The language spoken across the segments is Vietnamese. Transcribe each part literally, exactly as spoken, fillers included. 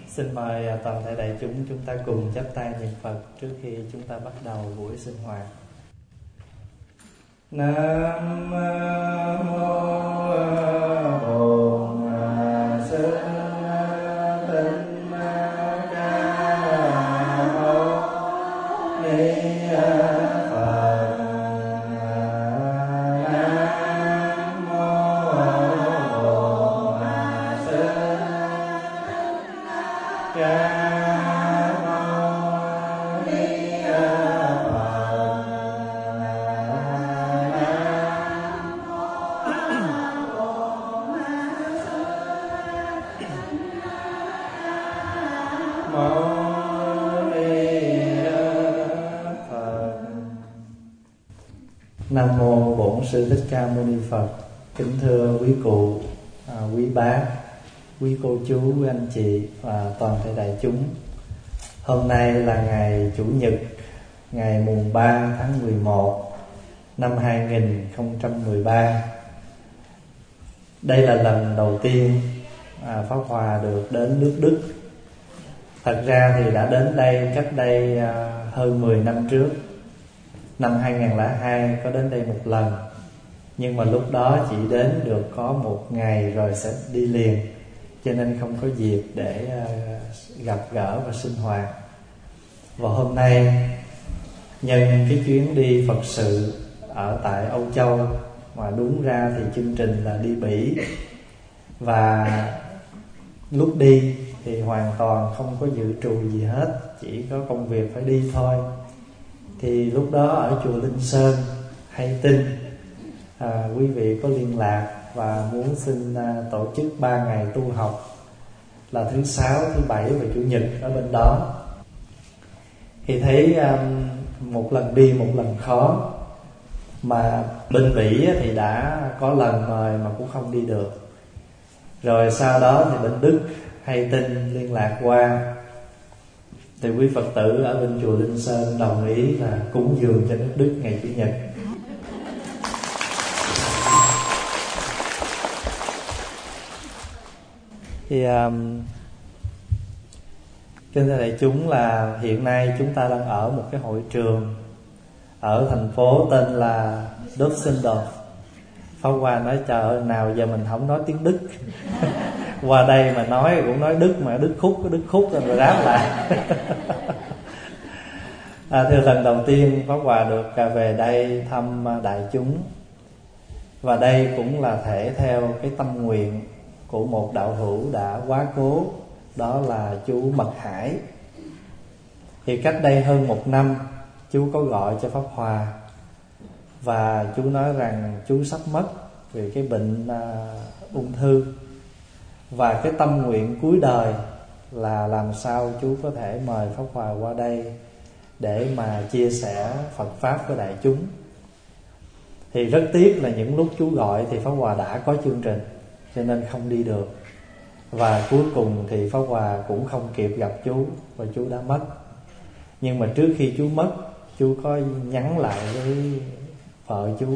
Xin mời toàn thể đại chúng chúng ta cùng chắp tay niệm Phật trước khi chúng ta bắt đầu buổi sinh hoạt. Nam mô Bổn Sư Thích Ca Mâu Ni Phật. Nam mô Bổn Sư Ca Nam mô Bổn Sư Thích Ca Mâu Ni Phật. Kính thưa quý cụ, à, quý bác, quý cô chú, quý anh chị và toàn thể đại chúng. Hôm nay là ngày Chủ nhật, ngày mùng ba tháng mười một năm hai nghìn không trăm mười ba. Đây là lần đầu tiên à, Pháp Hòa được đến nước Đức. Thật ra thì đã đến đây cách đây à, hơn mười năm trước. Năm hai nghìn không trăm lẻ hai có đến đây một lần, nhưng mà lúc đó chỉ đến được có một ngày rồi sẽ đi liền, cho nên không có dịp để uh, gặp gỡ và sinh hoạt. Và hôm nay nhân cái chuyến đi Phật sự ở tại Âu Châu, mà đúng ra thì chương trình là đi Bỉ, và lúc đi thì hoàn toàn không có dự trù gì hết, chỉ có công việc phải đi thôi. Thì lúc đó ở chùa Linh Sơn hay tin à, quý vị có liên lạc và muốn xin à, tổ chức ba ngày tu học là thứ sáu, thứ bảy và chủ nhật ở bên đó. Thì thấy um, một lần đi một lần khó, mà bên Bỉ thì đã có lần mời mà cũng không đi được. Rồi sau đó thì bên Đức hay tin liên lạc qua, thì quý Phật tử ở bên chùa Linh Sơn đồng ý là cúng dường cho nước Đức ngày Chủ nhật. Thì um, kính thưa đại chúng, là hiện nay chúng ta đang ở một cái hội trường ở thành phố tên là Düsseldorf. Pháp Hòa nói trời ơi, nào giờ mình không nói tiếng Đức qua đây mà nói cũng nói Đức, mà Đức khúc, Đức khúc rồi đáp lại. à, Thưa, lần đầu tiên Pháp Hòa được về đây thăm đại chúng, và đây cũng là thể theo cái tâm nguyện của một đạo hữu đã quá cố, đó là chú Mật Hải. Thì cách đây hơn một năm chú có gọi cho Pháp Hòa, và chú nói rằng chú sắp mất vì cái bệnh uh, ung thư, và cái tâm nguyện cuối đời là làm sao chú có thể mời Pháp Hòa qua đây để mà chia sẻ Phật Pháp với đại chúng. Thì rất tiếc là những lúc chú gọi thì Pháp Hòa đã có chương trình, cho nên không đi được. Và cuối cùng thì Pháp Hòa cũng không kịp gặp chú, và chú đã mất. Nhưng mà trước khi chú mất, chú có nhắn lại với vợ chú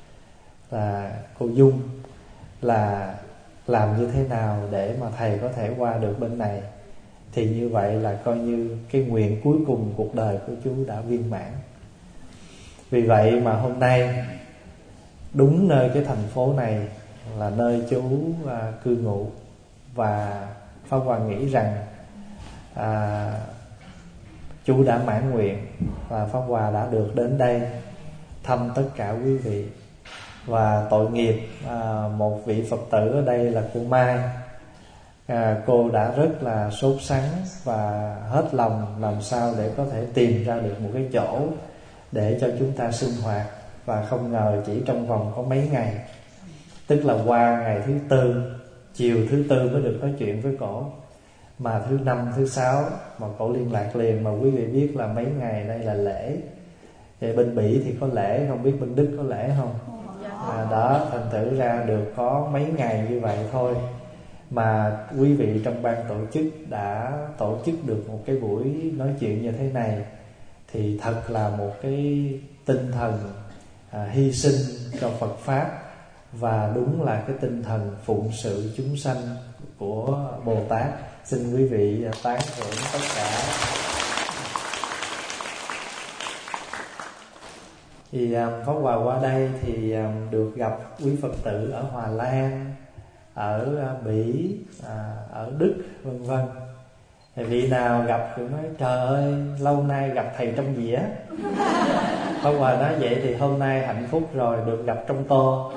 là cô Dung là làm như thế nào để mà thầy có thể qua được bên này. Thì như vậy là coi như cái nguyện cuối cùng cuộc đời của chú đã viên mãn. Vì vậy mà hôm nay đúng nơi cái thành phố này là nơi chú à, cư ngụ, và Pháp Hòa nghĩ rằng à, chú đã mãn nguyện, và Pháp Hòa đã được đến đây thăm tất cả quý vị. Và tội nghiệp à, một vị Phật tử ở đây là cô Mai, à, cô đã rất là sốt sắng và hết lòng làm sao để có thể tìm ra được một cái chỗ để cho chúng ta sinh hoạt. Và không ngờ chỉ trong vòng có mấy ngày, tức là qua ngày thứ tư, chiều thứ tư mới được nói chuyện với cổ, mà thứ năm, thứ sáu mà cổ liên lạc liền. Mà quý vị biết là mấy ngày đây là lễ, thì bên Bỉ thì có lễ, không biết bên Đức có lễ không? À, đó, thành thử ra được có mấy ngày như vậy thôi, mà quý vị trong ban tổ chức đã tổ chức được một cái buổi nói chuyện như thế này, thì thật là một cái tinh thần à, hy sinh cho Phật Pháp, và đúng là cái tinh thần phụng sự chúng sanh của Bồ Tát. Xin quý vị tán thưởng tất cả. Thì Pháp Hòa qua đây thì được gặp quý Phật tử ở Hòa Lan, ở Bỉ, ở Đức vân vân. Thì vị nào gặp cũng nói trời ơi, lâu nay gặp thầy trong dĩa. Pháp Hòa nói vậy thì hôm nay hạnh phúc rồi, được gặp trong tô.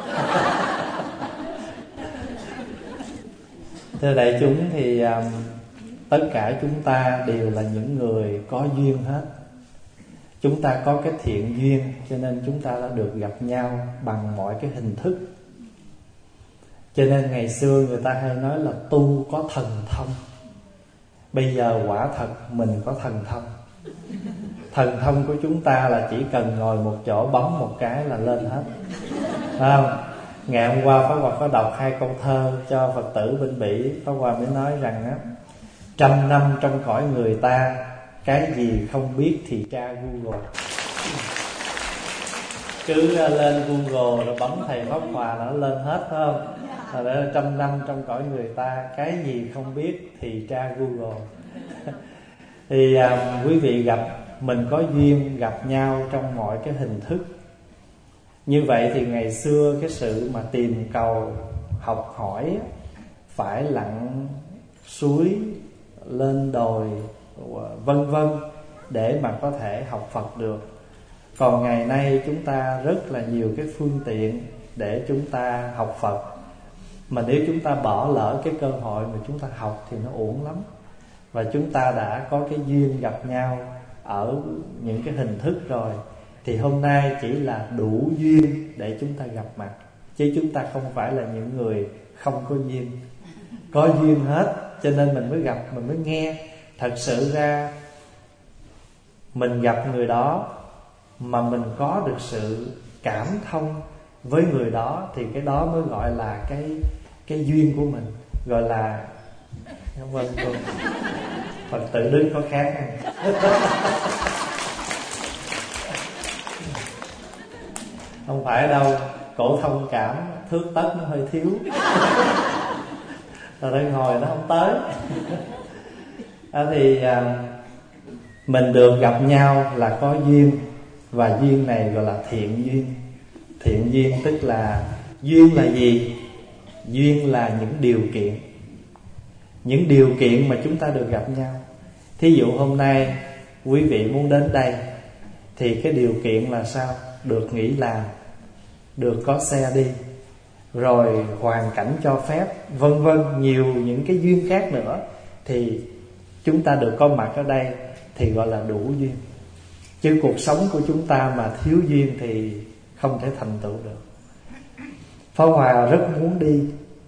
Thưa đại chúng thì um, tất cả chúng ta đều là những người có duyên hết. Chúng ta có cái thiện duyên cho nên chúng ta đã được gặp nhau bằng mọi cái hình thức. Cho nên ngày xưa người ta hay nói là tu có thần thông. Bây giờ quả thật mình có thần thông. Thần thông của chúng ta là chỉ cần ngồi một chỗ bấm một cái là lên hết. Phải không? Ngày hôm qua Pháp Hòa có đọc hai câu thơ cho Phật tử bên Bỉ. Pháp Hòa mới nói rằng á, trăm năm trong cõi người ta, cái gì không biết thì tra Google. Cứ lên Google rồi bấm thầy Pháp Hòa nó lên hết, phải không? Rồi đó, trăm năm trong cõi người ta, cái gì không biết thì tra Google. Thì à, quý vị gặp, mình có duyên gặp nhau trong mọi cái hình thức. Như vậy thì ngày xưa cái sự mà tìm cầu, học hỏi phải lặn suối, lên đồi, vân vân để mà có thể học Phật được. Còn ngày nay chúng ta rất là nhiều cái phương tiện để chúng ta học Phật. Mà nếu chúng ta bỏ lỡ cái cơ hội mà chúng ta học thì nó uổng lắm. Và chúng ta đã có cái duyên gặp nhau ở những cái hình thức rồi, thì hôm nay chỉ là đủ duyên để chúng ta gặp mặt. Chứ chúng ta không phải là những người không có duyên. Có duyên hết, cho nên mình mới gặp, mình mới nghe. Thật sự ra mình gặp người đó mà mình có được sự cảm thông với người đó, thì cái đó mới gọi là cái cái duyên của mình. Gọi là vâng, vâng. Phật tử Đức có khác không? Không phải đâu, cổ thông cảm, thước tất nó hơi thiếu. Rồi đây ngồi nó không tới. À, thì à, mình được gặp nhau là có duyên. Và duyên này gọi là thiện duyên. Thiện duyên tức là, duyên là gì? Duyên là những điều kiện. Những điều kiện mà chúng ta được gặp nhau. Thí dụ hôm nay quý vị muốn đến đây, thì cái điều kiện là sao? Được nghỉ làm, được có xe đi, rồi hoàn cảnh cho phép, vân vân, nhiều những cái duyên khác nữa, thì chúng ta được có mặt ở đây thì gọi là đủ duyên. Chứ cuộc sống của chúng ta mà thiếu duyên thì không thể thành tựu được. Pháp Hòa rất muốn đi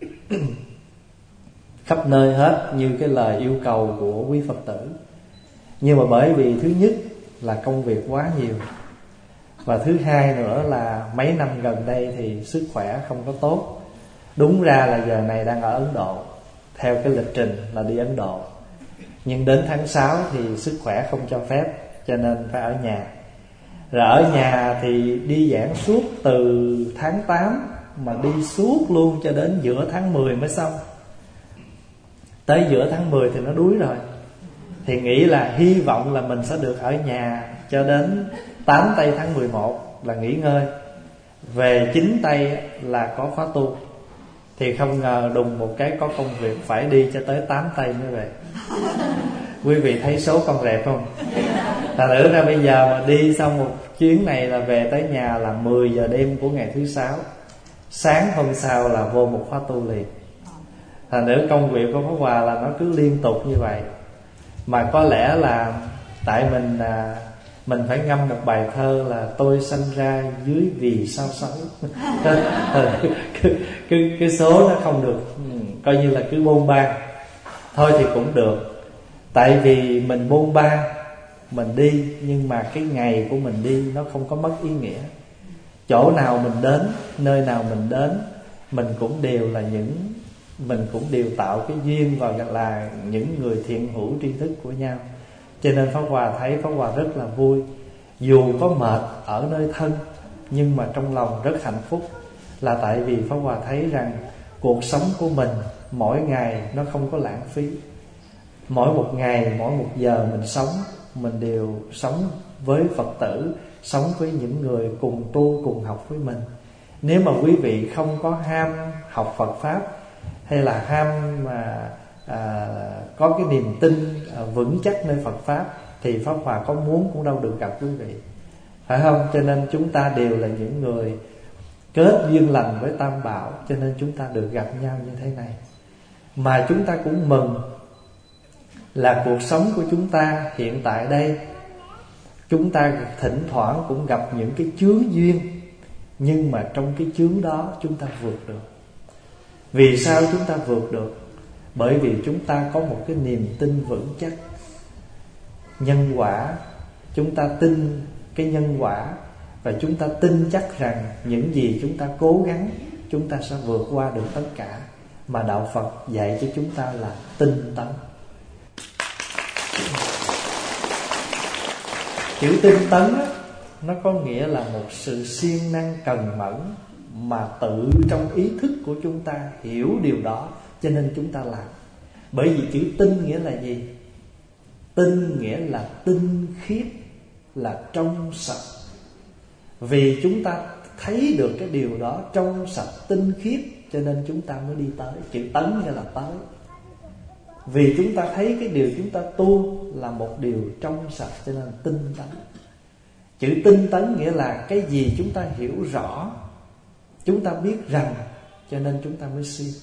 khắp nơi hết như cái lời yêu cầu của quý Phật tử. Nhưng mà bởi vì thứ nhất là công việc quá nhiều, và thứ hai nữa là mấy năm gần đây thì sức khỏe không có tốt. Đúng ra là giờ này đang ở Ấn Độ, theo cái lịch trình là đi Ấn Độ. Nhưng đến tháng sáu thì sức khỏe không cho phép, cho nên phải ở nhà. Rồi ở nhà thì đi giảng suốt từ tháng tám, mà đi suốt luôn cho đến giữa tháng mười mới xong. Tới giữa tháng mười thì nó đuối rồi, thì nghĩ là hy vọng là mình sẽ được ở nhà cho đến tám tây tháng mười một là nghỉ ngơi. Về chín tây là có khóa tu. Thì không ngờ đùng một cái có công việc phải đi cho tới tám tây mới về. Quý vị thấy số con rẹp không? Thật nữ ra bây giờ mà đi xong một chuyến này là về tới nhà là mười giờ đêm của ngày thứ sáu. Sáng hôm sau là vô một khóa tu liền. Thật nữ công việc của Pháp Hòa là nó cứ liên tục như vậy. Mà có lẽ là tại mình à, mình phải ngâm một bài thơ là tôi sanh ra dưới vì sao xấu. cái, cái, cái số nó không được, coi như là cứ bôn ba. Thôi thì cũng được. Tại vì mình bôn ba, mình đi, nhưng mà cái ngày của mình đi nó không có mất ý nghĩa. Chỗ nào mình đến, nơi nào mình đến, mình cũng đều là những Mình cũng đều tạo cái duyên và là những người thiện hữu tri thức của nhau. Cho nên Pháp Hòa thấy Pháp Hòa rất là vui. Dù có mệt ở nơi thân, nhưng mà trong lòng rất hạnh phúc. Là tại vì Pháp Hòa thấy rằng cuộc sống của mình mỗi ngày nó không có lãng phí. Mỗi một ngày, mỗi một giờ mình sống, mình đều sống với Phật tử, sống với những người cùng tu, cùng học với mình. Nếu mà quý vị không có ham học Phật Pháp, hay là ham mà à, có cái niềm tin à, vững chắc nơi Phật Pháp, thì Pháp Hòa có muốn cũng đâu được gặp quý vị, phải không? Cho nên chúng ta đều là những người kết duyên lành với Tam Bảo, cho nên chúng ta được gặp nhau như thế này. Mà chúng ta cũng mừng là cuộc sống của chúng ta hiện tại đây, chúng ta thỉnh thoảng cũng gặp những cái chướng duyên, nhưng mà trong cái chướng đó chúng ta vượt được. Vì sao chúng ta vượt được? Bởi vì chúng ta có một cái niềm tin vững chắc. Nhân quả, chúng ta tin cái nhân quả, và chúng ta tin chắc rằng những gì chúng ta cố gắng, chúng ta sẽ vượt qua được tất cả. Mà Đạo Phật dạy cho chúng ta là tinh tấn. Chữ tinh tấn á, nó có nghĩa là một sự siêng năng cần mẫn, mà tự trong ý thức của chúng ta hiểu điều đó, cho nên chúng ta làm. Bởi vì chữ tinh nghĩa là gì? Tinh nghĩa là tinh khiết, là trong sạch. Vì chúng ta thấy được cái điều đó trong sạch tinh khiết, cho nên chúng ta mới đi tới. Chữ tấn nghĩa là tới. Vì chúng ta thấy cái điều chúng ta tu là một điều trong sạch, cho nên tinh tấn. Chữ tinh tấn nghĩa là cái gì chúng ta hiểu rõ, chúng ta biết rằng, cho nên chúng ta mới siêng.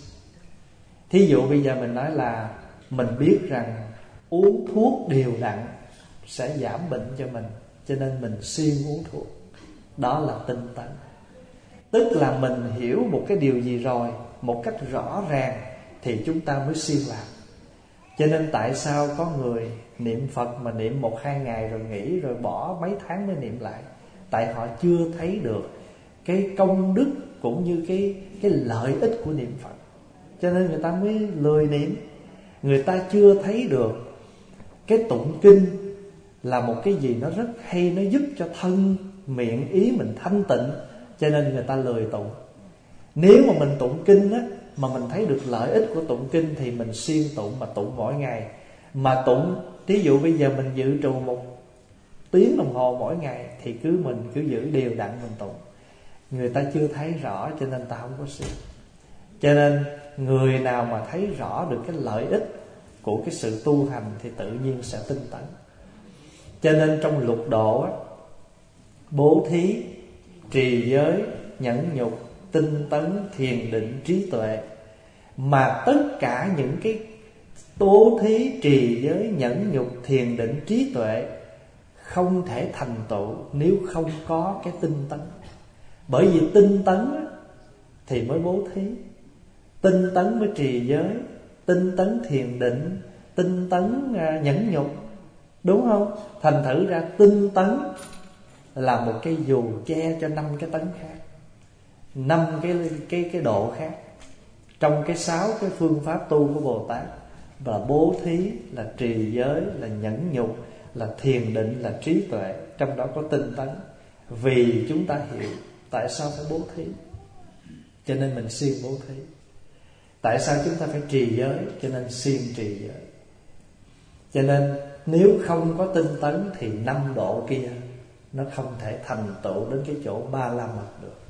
Thí dụ bây giờ mình nói là mình biết rằng uống thuốc đều đặn sẽ giảm bệnh cho mình, cho nên mình siêng uống thuốc. Đó là tinh tấn. Tức là mình hiểu một cái điều gì rồi một cách rõ ràng thì chúng ta mới siêng làm. Cho nên tại sao có người niệm Phật mà niệm một hai ngày rồi nghỉ, rồi bỏ mấy tháng mới niệm lại? Tại họ chưa thấy được cái công đức cũng như cái, cái lợi ích của niệm Phật, cho nên người ta mới lười niệm. Người ta chưa thấy được cái tụng kinh là một cái gì nó rất hay, nó giúp cho thân miệng ý mình thanh tịnh, cho nên người ta lười tụng. Nếu mà mình tụng kinh á, mà mình thấy được lợi ích của tụng kinh thì mình siêng tụng, mà tụng mỗi ngày. Mà tụng, thí dụ bây giờ mình dự trù một tiếng đồng hồ mỗi ngày, thì cứ mình cứ giữ đều đặn mình tụng. Người ta chưa thấy rõ, cho nên ta không có siêng. Cho nên người nào mà thấy rõ được cái lợi ích của cái sự tu hành thì tự nhiên sẽ tinh tấn. Cho nên trong lục độ á, bố thí, trì giới, nhẫn nhục, tinh tấn, thiền định, trí tuệ. Mà tất cả những cái bố thí, trì giới, nhẫn nhục, thiền định, trí tuệ không thể thành tựu nếu không có cái tinh tấn. Bởi vì tinh tấn thì mới bố thí, tinh tấn mới trì giới, tinh tấn thiền định, tinh tấn nhẫn nhục, đúng không? Thành thử ra tinh tấn là một cái dù che cho năm cái tấn khác, năm cái cái cái độ khác. Trong cái sáu cái phương pháp tu của Bồ Tát là bố thí, là trì giới, là nhẫn nhục, là thiền định, là trí tuệ, trong đó có tinh tấn. Vì chúng ta hiểu tại sao phải bố thí, cho nên mình siêng bố thí. Tại sao chúng ta phải trì giới, cho nên siêng trì giới. Cho nên nếu không có tinh tấn thì năm độ kia nó không thể thành tựu đến cái chỗ ba la mật được.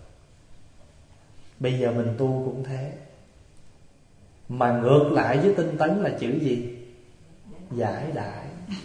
Bây giờ mình tu cũng thế. Mà ngược lại với tinh tấn là chữ gì? Giải đại.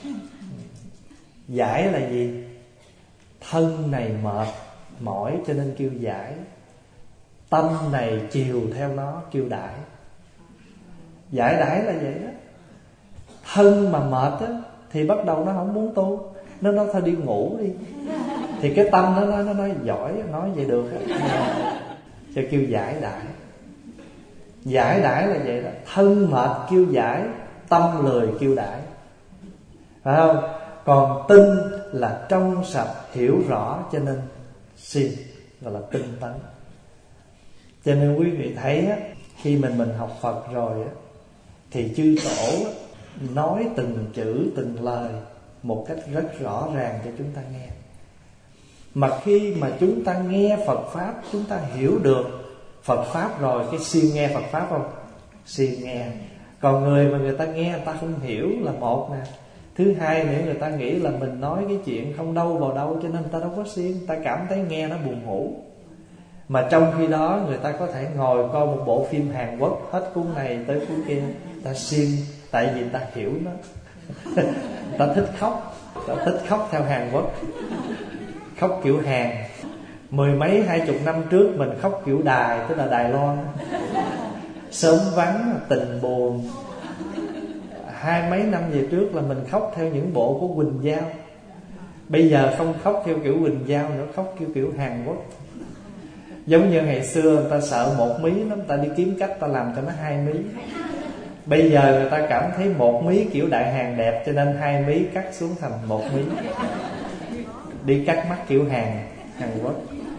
Giải là gì? Thân này mệt mỏi cho nên kêu giải. Tâm này chiều theo nó kêu đãi. Giải đãi là vậy đó. Thân mà mệt á, thì bắt đầu nó không muốn tu, nó nói thôi đi ngủ đi. Thì cái tâm nó nói, nó nói giỏi, nói vậy được á, cho kêu giải đãi. Giải đãi là vậy đó. Thân mệt kêu giải, tâm lười kêu đãi, phải không? Còn tinh là trong sạch, hiểu rõ, cho nên siêng, gọi là tinh tấn. Cho nên quý vị thấy á, khi mình mình học Phật rồi á, thì chư tổ á, nói từng chữ từng lời một cách rất rõ ràng cho chúng ta nghe. Mà khi mà chúng ta nghe Phật Pháp, chúng ta hiểu được Phật Pháp rồi, cái siêng nghe Phật Pháp không? Siêng nghe. Còn người mà người ta nghe người ta không hiểu là một nè. Thứ hai nữa, người ta nghĩ là mình nói cái chuyện không đâu vào đâu, cho nên người ta đâu có siêng, người ta cảm thấy nghe nó buồn ngủ. Mà trong khi đó người ta có thể ngồi coi một bộ phim Hàn Quốc hết cuốn này tới cuốn kia, người ta siêng, tại vì người ta hiểu nó. Người ta thích khóc, người ta thích khóc theo Hàn Quốc, khóc kiểu Hàn. Mười mấy hai chục năm trước mình khóc kiểu Đài, tức là Đài Loan, sớm vắng, tình buồn. Hai mấy năm về trước là mình khóc theo những bộ của Quỳnh Giao. Bây giờ không khóc theo kiểu Quỳnh Giao nữa, khóc kiểu kiểu Hàn Quốc. Giống như ngày xưa người ta sợ một mí lắm, người ta đi kiếm cách ta làm cho nó hai mí. Bây giờ người ta cảm thấy một mí kiểu Đại Hàn đẹp, cho nên hai mí cắt xuống thành một mí. Đi cắt mắt kiểu Hàn, Hàn Quốc.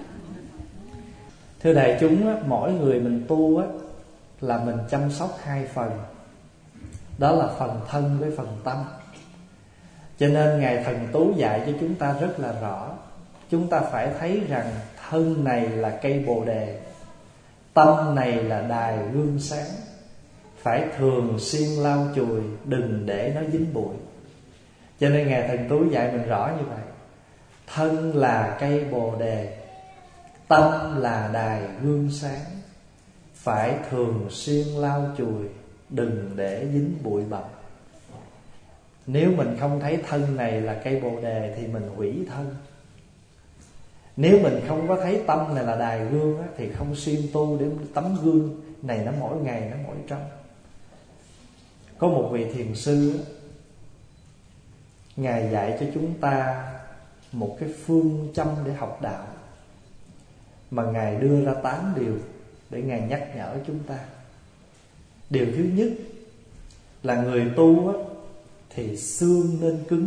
Thưa đại chúng á, mỗi người mình tu á, là mình chăm sóc hai phần. Đó là phần thân với phần tâm. Cho nên Ngài Thần Tú dạy cho chúng ta rất là rõ. Chúng ta phải thấy rằng thân này là cây bồ đề, tâm này là đài gương sáng. Phải thường xuyên lau chùi, đừng để nó dính bụi. Cho nên Ngài Thần Tú dạy mình rõ như vậy. Thân là cây bồ đề, tâm là đài gương sáng. Phải thường xuyên lau chùi, đừng để dính bụi bặm. Nếu mình không thấy thân này là cây bồ đề thì mình hủy thân. Nếu mình không có thấy tâm này là đài gương á, thì không xuyên tu để tấm gương này nó mỗi ngày nó mỗi trong. Có một vị thiền sư á, Ngài dạy cho chúng ta một cái phương châm để học đạo, mà Ngài đưa ra tám điều để Ngài nhắc nhở chúng ta. Điều thứ nhất là người tu á, thì xương nên cứng.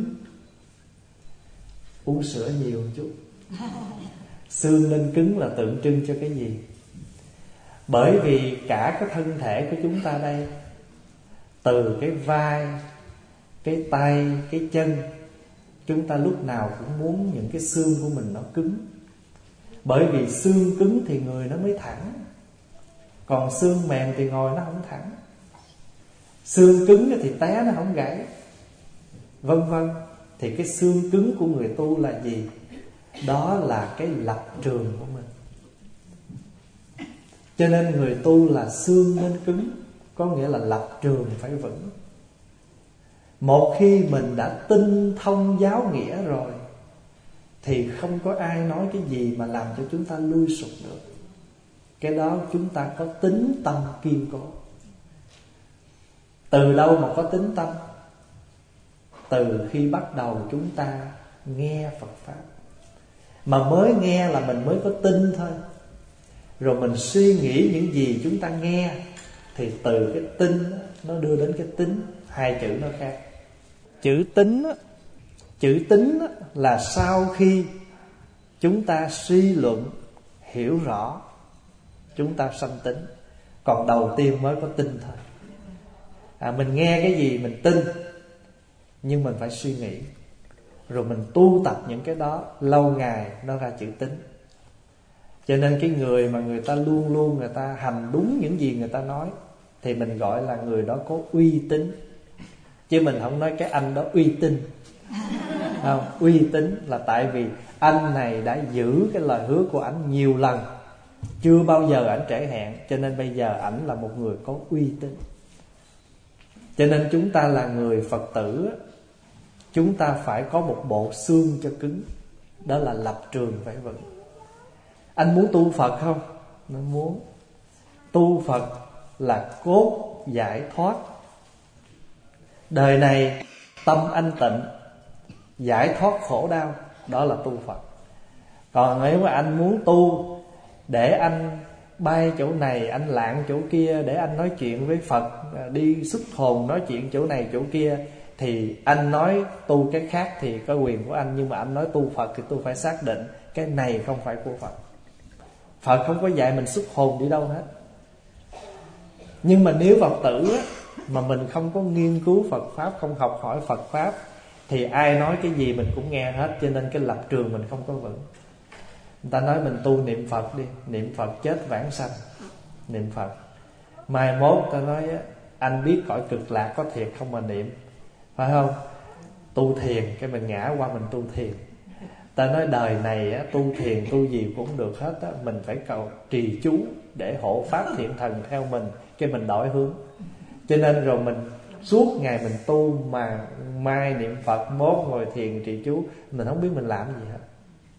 Uống sữa nhiều một chút. Xương nên cứng là tượng trưng cho cái gì? Bởi vì cả cái thân thể của chúng ta đây, từ cái vai, cái tay, cái chân, chúng ta lúc nào cũng muốn những cái xương của mình nó cứng. Bởi vì xương cứng thì người nó mới thẳng, còn xương mềm thì ngồi nó không thẳng. Xương cứng thì té nó không gãy, vân vân. Thì cái xương cứng của người tu là gì? Đó là cái lập trường của mình. Cho nên người tu là xương nên cứng, có nghĩa là lập trường phải vững. Một khi mình đã tinh thông giáo nghĩa rồi thì không có ai nói cái gì mà làm cho chúng ta lui sụp được. Cái đó chúng ta có tính tâm kiên cố. Từ đâu mà có tính tâm? Từ khi bắt đầu chúng ta nghe Phật Pháp. Mà mới nghe là mình mới có tin thôi. Rồi mình suy nghĩ những gì chúng ta nghe, thì từ cái tin nó đưa đến cái tính. Hai chữ nó khác. Chữ tính Chữ tính là sau khi chúng ta suy luận, hiểu rõ, chúng ta sanh tính. Còn đầu tiên mới có tin thôi. à, Mình nghe cái gì mình tin, nhưng mình phải suy nghĩ, rồi mình tu tập những cái đó, lâu ngày nó ra chữ tính. Cho nên cái người mà người ta luôn luôn người ta hành đúng những gì người ta nói thì mình gọi là người đó có uy tín. Chứ mình không nói cái anh đó uy tín. Không, uy tín là tại vì anh này đã giữ cái lời hứa của ảnh nhiều lần, chưa bao giờ ảnh trễ hẹn, cho nên bây giờ ảnh là một người có uy tín. Cho nên chúng ta là người Phật tử, chúng ta phải có một bộ xương cho cứng. Đó là lập trường phải vững. Anh muốn tu Phật không? Nó muốn. Tu Phật là cốt giải thoát. Đời này tâm anh tịnh, giải thoát khổ đau, đó là tu Phật. Còn nếu mà anh muốn tu để anh bay chỗ này, anh lạng chỗ kia, để anh nói chuyện với Phật, đi xuất hồn nói chuyện chỗ này chỗ kia, thì anh nói tu cái khác thì có quyền của anh. Nhưng mà anh nói tu Phật thì tôi phải xác định cái này không phải của Phật. Phật không có dạy mình xuất hồn đi đâu hết. Nhưng mà nếu Phật tử á, mà mình không có nghiên cứu Phật Pháp, không học hỏi Phật Pháp, thì ai nói cái gì mình cũng nghe hết. Cho nên cái lập trường mình không có vững. Người ta nói mình tu niệm Phật đi, niệm Phật chết vãng sanh, niệm Phật. Mai mốt ta nói á, Anh biết cõi cực lạc có thiệt không mà niệm, phải không? Tu thiền, cái mình ngã qua mình tu thiền. Ta nói đời này á, tu thiền tu gì cũng được hết á, mình phải cầu trì chú để hộ pháp thiện thần theo mình, cái mình đổi hướng. Cho nên rồi mình suốt ngày mình tu, mà mai niệm Phật, mốt ngồi thiền trì chú, mình không biết mình làm gì hết.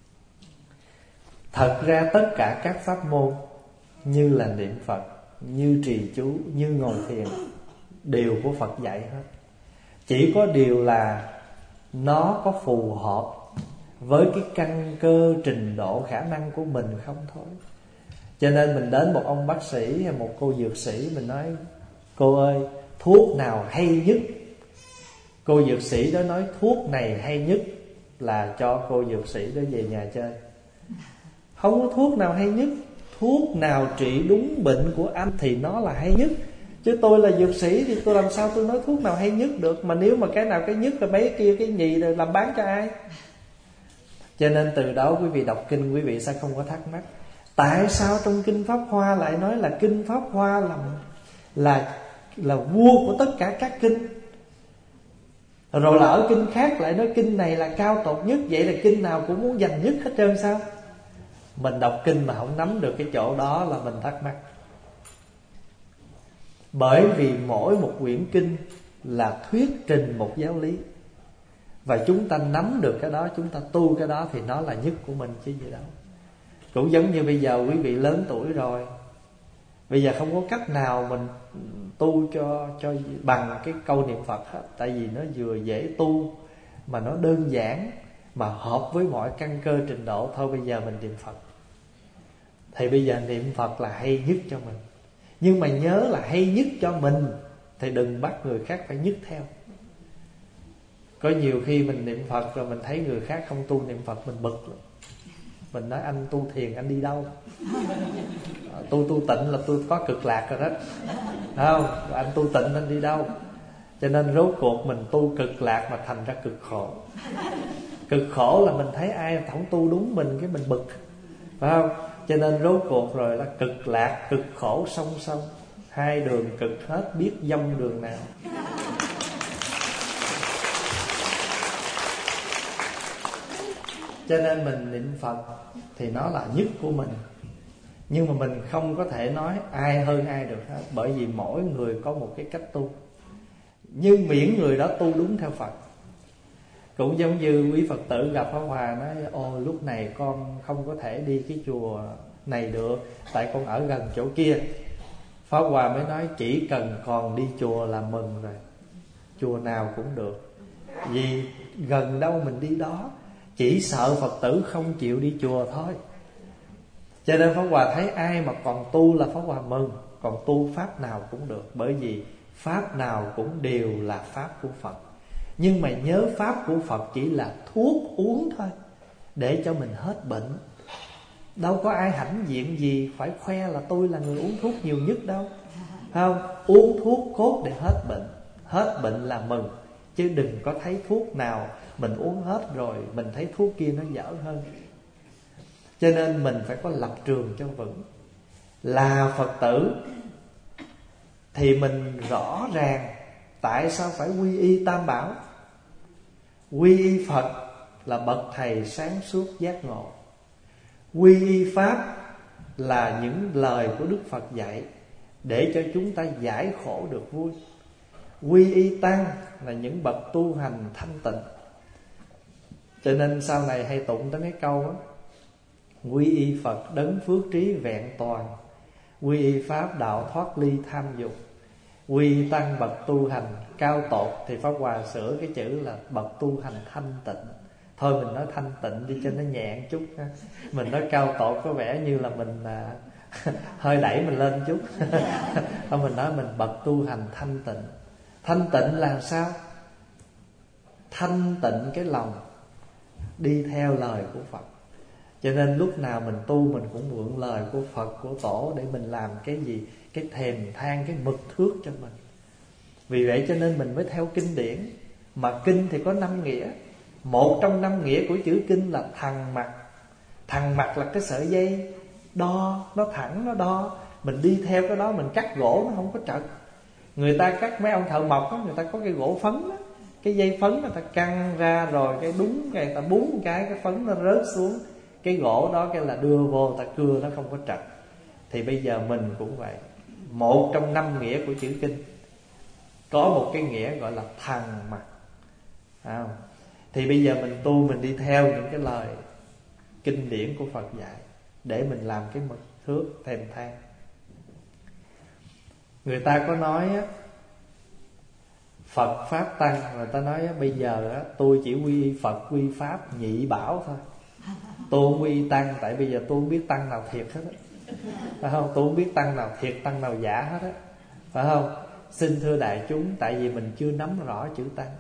Thật ra tất cả các pháp môn như là niệm Phật, như trì chú, như ngồi thiền đều của Phật dạy hết. Chỉ có điều là nó có phù hợp với cái căn cơ, trình độ, khả năng của mình không thôi. Cho nên mình đến một ông bác sĩ hay một cô dược sĩ, mình nói: cô ơi, thuốc nào hay nhất? Cô dược sĩ đó nói thuốc này hay nhất, là cho cô dược sĩ đó về nhà chơi. Không có thuốc nào hay nhất. Thuốc nào trị đúng bệnh của anh thì nó là hay nhất. Chứ tôi là dược sĩ thì tôi làm sao tôi nói thuốc nào hay nhất được. Mà nếu mà cái nào cái nhất rồi mấy kia cái nhì rồi làm bán cho ai? Cho nên từ đó quý vị đọc kinh, quý vị sẽ không có thắc mắc tại sao trong kinh Pháp Hoa lại nói là kinh Pháp Hoa là là là vua của tất cả các kinh, rồi là ở kinh khác lại nói kinh này là cao tột nhất. Vậy là kinh nào cũng muốn giành nhất hết trơn sao? Mình đọc kinh mà không nắm được cái chỗ đó là mình thắc mắc. Bởi vì mỗi một quyển kinh là thuyết trình một giáo lý, và chúng ta nắm được cái đó, chúng ta tu cái đó thì nó là nhất của mình chứ gì đâu. Cũng giống như bây giờ quý vị lớn tuổi rồi, bây giờ không có cách nào mình tu cho cho bằng cái câu niệm Phật hết. Tại vì nó vừa dễ tu, mà nó đơn giản, mà hợp với mọi căn cơ trình độ. Thôi bây giờ mình niệm Phật, thì bây giờ niệm Phật là hay nhất cho mình. Nhưng mà nhớ là hay nhất cho mình, thì đừng bắt người khác phải nhất theo. Có nhiều khi mình niệm Phật rồi mình thấy người khác không tu niệm Phật, mình bực lắm. Mình nói anh tu thiền anh đi đâu? Tôi tu tịnh là tôi có cực lạc rồi đó, không? Anh tu tịnh anh đi đâu? Cho nên rốt cuộc mình tu cực lạc mà thành ra cực khổ. Cực khổ là mình thấy ai không tu đúng mình, cái mình bực, phải không? Cho nên rốt cuộc rồi là cực lạc, cực khổ song song, hai đường cực hết, biết dông đường nào. Cho nên mình niệm Phật thì nó là nhất của mình. Nhưng mà mình không có thể nói ai hơn ai được hết, bởi vì mỗi người có một cái cách tu. Nhưng miễn người đó tu đúng theo Phật. Cũng giống như quý Phật tử gặp Pháp Hòa nói: ô lúc này con không có thể đi cái chùa này được, tại con ở gần chỗ kia. Pháp Hòa mới nói: chỉ cần còn đi chùa là mừng rồi. Chùa nào cũng được, vì gần đâu mình đi đó. Chỉ sợ Phật tử không chịu đi chùa thôi. Cho nên Pháp Hòa thấy ai mà còn tu là Pháp Hòa mừng. Còn tu pháp nào cũng được, bởi vì pháp nào cũng đều là pháp của Phật. Nhưng mà nhớ pháp của Phật chỉ là thuốc uống thôi, để cho mình hết bệnh. Đâu có ai hãnh diện gì phải khoe là tôi là người uống thuốc nhiều nhất đâu, không? Uống thuốc cốt để hết bệnh. Hết bệnh là mừng. Chứ đừng có thấy thuốc nào mình uống hết rồi mình thấy thuốc kia nó dở hơn. Cho nên mình phải có lập trường cho vững. Là Phật tử thì mình rõ ràng tại sao phải quy y Tam Bảo. Quy y Phật là bậc thầy sáng suốt giác ngộ. Quy y Pháp là những lời của Đức Phật dạy, để cho chúng ta giải khổ được vui. Quy y Tăng là những bậc tu hành thanh tịnh. Cho nên sau này hay tụng tới cái câu đó: quy y Phật đấng phước trí vẹn toàn, quy y Pháp đạo thoát ly tham dục, quy y Tăng bậc tu hành cao tột. Thì Pháp Hòa sửa cái chữ là bậc tu hành thanh tịnh. Thôi mình nói thanh tịnh đi cho nó nhẹ chút ha. Mình nói cao tột có vẻ như là mình à, hơi đẩy mình lên chút. Thôi mình nói mình bậc tu hành thanh tịnh. Thanh tịnh là sao? Thanh tịnh cái lòng, đi theo lời của Phật. Cho nên lúc nào mình tu mình cũng mượn lời của Phật, của Tổ để mình làm cái gì? Cái thèm than, cái mực thước cho mình. Vì vậy cho nên mình mới theo kinh điển. Mà kinh thì có năm nghĩa. Một trong năm nghĩa của chữ kinh là thằng mặt. Thằng mặt là cái sợi dây đo, nó thẳng nó đo. Mình đi theo cái đó mình cắt gỗ nó không có trật. Người ta cắt, mấy ông thợ mộc đó, người ta có cái gỗ phấn đó, cái dây phấn người ta căng ra rồi cái đúng cái người ta búng một cái cái phấn nó rớt xuống cái gỗ đó, cái là đưa vô ta cưa nó không có trật. Thì bây giờ mình cũng vậy. Một trong năm nghĩa của chữ kinh có một cái nghĩa gọi là thần mặt. à, Thì bây giờ mình tu, mình đi theo những cái lời kinh điển của Phật dạy để mình làm cái mực thước thèm than. Người ta có nói á, Phật Pháp Tăng, người ta nói á, bây giờ á, tôi chỉ quy Phật quy Pháp nhị bảo thôi. Tôi không quy Tăng, tại bây giờ tôi không biết Tăng nào thiệt hết á, phải không? Tôi không biết Tăng nào thiệt, Tăng nào giả hết á, phải không? Xin thưa đại chúng, tại vì mình chưa nắm rõ chữ Tăng.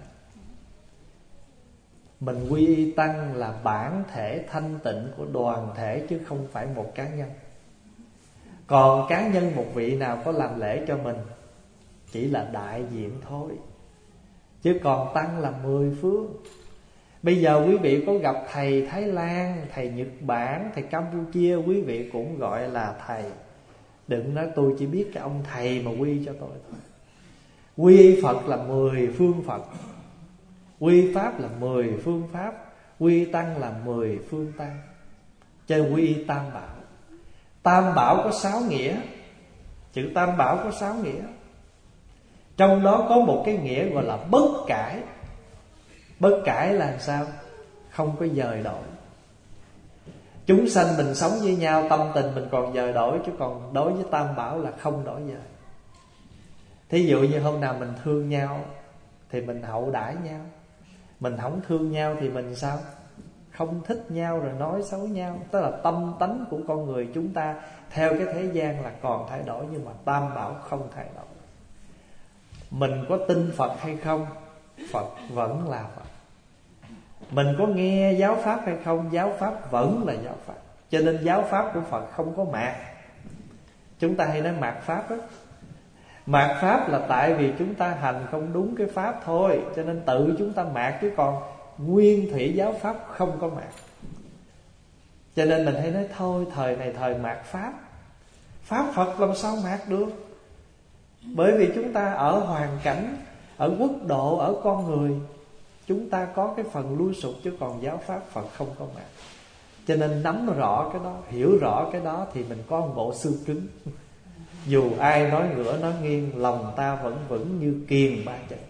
Mình quy y Tăng là bản thể thanh tịnh của đoàn thể, chứ không phải một cá nhân. Còn cá nhân một vị nào có làm lễ cho mình chỉ là đại diện thôi, chứ còn Tăng là mười phương. Bây giờ quý vị có gặp thầy Thái Lan, thầy Nhật Bản, thầy Campuchia, quý vị cũng gọi là thầy. Đừng nói tôi chỉ biết cái ông thầy mà quy cho tôi thôi. Quy Phật là mười phương Phật, quy Pháp là mười phương Pháp, quy Tăng là mười phương Tăng. Cho quy Tam Bảo. Tam Bảo có sáu nghĩa. Chữ Tam Bảo có sáu nghĩa. Trong đó có một cái nghĩa gọi là bất cải. Bất cải là sao? Không có dời đổi. Chúng sanh mình sống với nhau, tâm tình mình còn dời đổi, chứ còn đối với Tam Bảo là không đổi dời. Thí dụ như hôm nào mình thương nhau thì mình hậu đãi nhau. Mình không thương nhau thì mình sao? Không thích nhau rồi nói xấu nhau. Tức là tâm tánh của con người chúng ta theo cái thế gian là còn thay đổi, nhưng mà Tam Bảo không thay đổi. Mình có tin Phật hay không, Phật vẫn là Phật. Mình có nghe giáo Pháp hay không, giáo Pháp vẫn là giáo Pháp. Cho nên giáo Pháp của Phật không có mạt. Chúng ta hay nói mạt Pháp đó. Mạt Pháp là tại vì chúng ta hành không đúng cái Pháp thôi, cho nên tự chúng ta mạt, chứ còn nguyên thủy giáo Pháp không có mạt. Cho nên mình hay nói thôi, thời này thời mạt Pháp. Pháp Phật làm sao mạt được? Bởi vì chúng ta ở hoàn cảnh, ở quốc độ, ở con người, chúng ta có cái phần lui sụp, chứ còn giáo Pháp Phật không có mạt. Cho nên nắm rõ cái đó, hiểu rõ cái đó thì mình có một bộ xương cứng. Dù ai nói ngửa nói nghiêng, lòng ta vẫn vững như kiềng ba chân.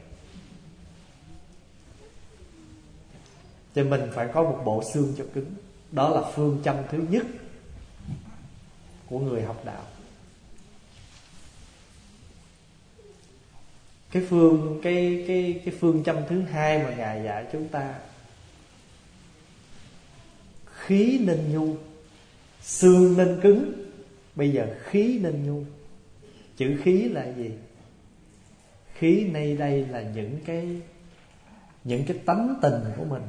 Cho mình phải có một bộ xương cho cứng. Đó là phương châm thứ nhất của người học đạo. Cái phương cái cái cái phương châm thứ hai mà Ngài dạy chúng ta: khí nên nhu, xương nên cứng. Bây giờ khí nên nhu. Chữ khí là gì? Khí nay đây là những cái những cái tánh tình của mình.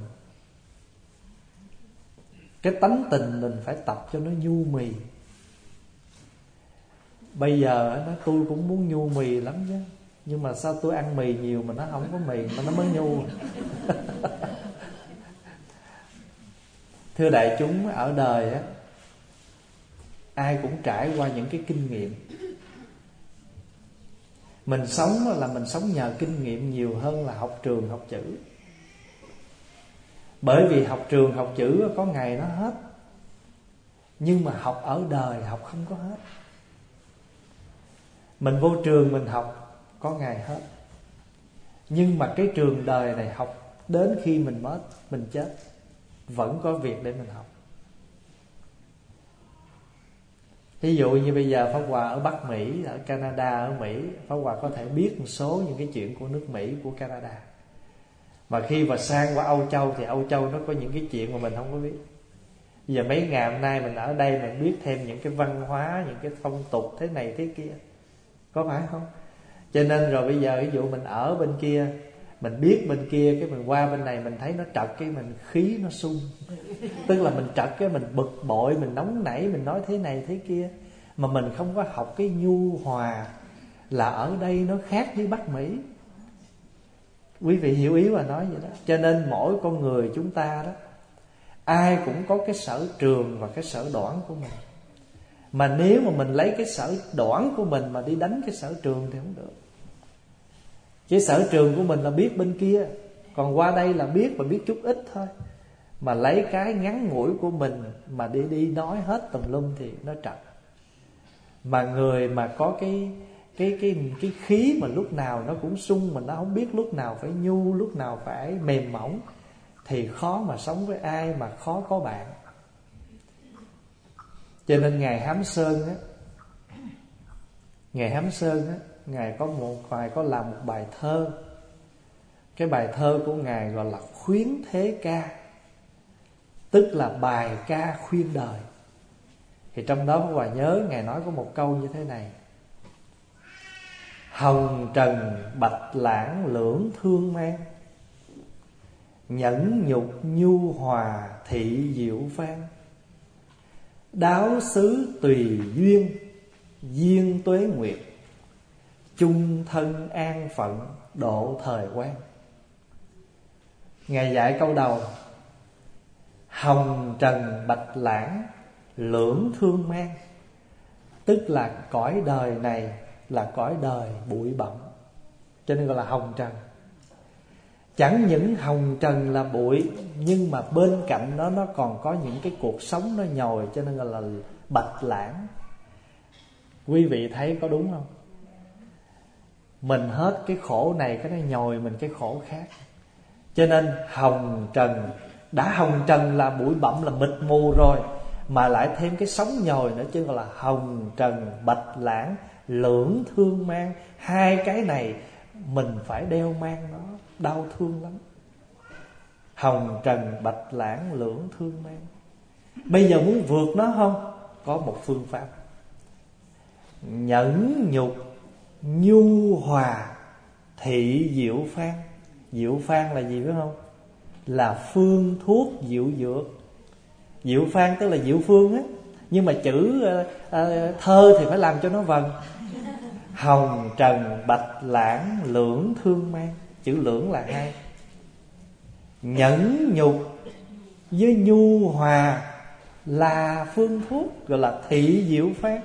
Cái tánh tình mình phải tập cho nó nhu mì. Bây giờ nó tôi cũng muốn nhu mì lắm chứ, nhưng mà sao tôi ăn mì nhiều mà nó không có mì mà nó mới nhu. Thưa đại chúng, ở đời á, ai cũng trải qua những cái kinh nghiệm. Mình sống là mình sống nhờ kinh nghiệm nhiều hơn là học trường học chữ. Bởi vì học trường học chữ có ngày nó hết, nhưng mà học ở đời học không có hết. Mình vô trường mình học có ngày hết, nhưng mà cái trường đời này học đến khi mình mất, mình chết, vẫn có việc để mình học. Ví dụ như bây giờ Pháp Hòa ở Bắc Mỹ, ở Canada, ở Mỹ, Pháp Hòa có thể biết một số những cái chuyện của nước Mỹ, của Canada. Mà khi mà sang qua Âu Châu thì Âu Châu nó có những cái chuyện mà mình không có biết. Bây giờ mấy ngày hôm nay mình ở đây mình biết thêm những cái văn hóa, những cái phong tục thế này thế kia, có phải không? Cho nên rồi bây giờ ví dụ mình ở bên kia, mình biết bên kia, cái mình qua bên này mình thấy nó trật, cái mình khí nó sung. Tức là mình trật cái mình bực bội, mình nóng nảy, mình nói thế này thế kia. Mà mình không có học cái nhu hòa là ở đây nó khác với Bắc Mỹ. Quý vị hiểu ý mà nói vậy đó. Cho nên mỗi con người chúng ta đó, ai cũng có cái sở trường và cái sở đoản của mình. Mà nếu mà mình lấy cái sở đoản của mình mà đi đánh cái sở trường thì không được. Chứ sở trường của mình là biết bên kia, còn qua đây là biết và biết chút ít thôi. Mà lấy cái ngắn ngủi của mình mà đi đi nói hết tùm lum thì nó trật. Mà người mà có cái cái cái cái khí mà lúc nào nó cũng sung, mà nó không biết lúc nào phải nhu, lúc nào phải mềm mỏng, thì khó mà sống với ai, mà khó có bạn. Cho nên ngài Hám Sơn á, ngài Hám Sơn á, ngài có một ngài có làm một bài thơ. Cái bài thơ của ngài gọi là Khuyến Thế Ca, tức là bài ca khuyên đời. Thì trong đó Pháp Hòa nhớ ngài nói có một câu như thế này: hồng trần bạch lãng lưỡng thương mang, nhẫn nhục nhu hòa thị diệu phan, đáo xứ tùy duyên duyên tuế nguyệt, chung thân an phận độ thời quan. Ngài dạy câu đầu: hồng trần bạch lãng lưỡng thương mang, tức là cõi đời này là cõi đời bụi bặm, cho nên gọi là hồng trần. Chẳng những hồng trần là bụi, nhưng mà bên cạnh đó nó còn có những cái cuộc sống nó nhồi, cho nên gọi là bạch lãng. Quý vị thấy có đúng không? Mình hết cái khổ này, cái nó nhồi mình cái khổ khác. Cho nên hồng trần, đã hồng trần là bụi bặm, là mịt mù rồi, mà lại thêm cái sóng nhồi nữa, chứ gọi là hồng trần bạch lãng lưỡng thương mang. Hai cái này mình phải đeo mang nó, đau thương lắm. Hồng trần bạch lãng lưỡng thương mang. Bây giờ muốn vượt nó không? Có một phương pháp: nhẫn nhục nhu hòa thị diệu phan. Diệu phan là gì biết không? Là phương thuốc diệu dược. Diệu phan tức là diệu phương á, nhưng mà chữ uh, uh, thơ thì phải làm cho nó vần. Hồng trần bạch lãng lưỡng thương mang, chữ lưỡng là hai. Nhẫn nhục với nhu hòa là phương thuốc, gọi là thị diệu phan.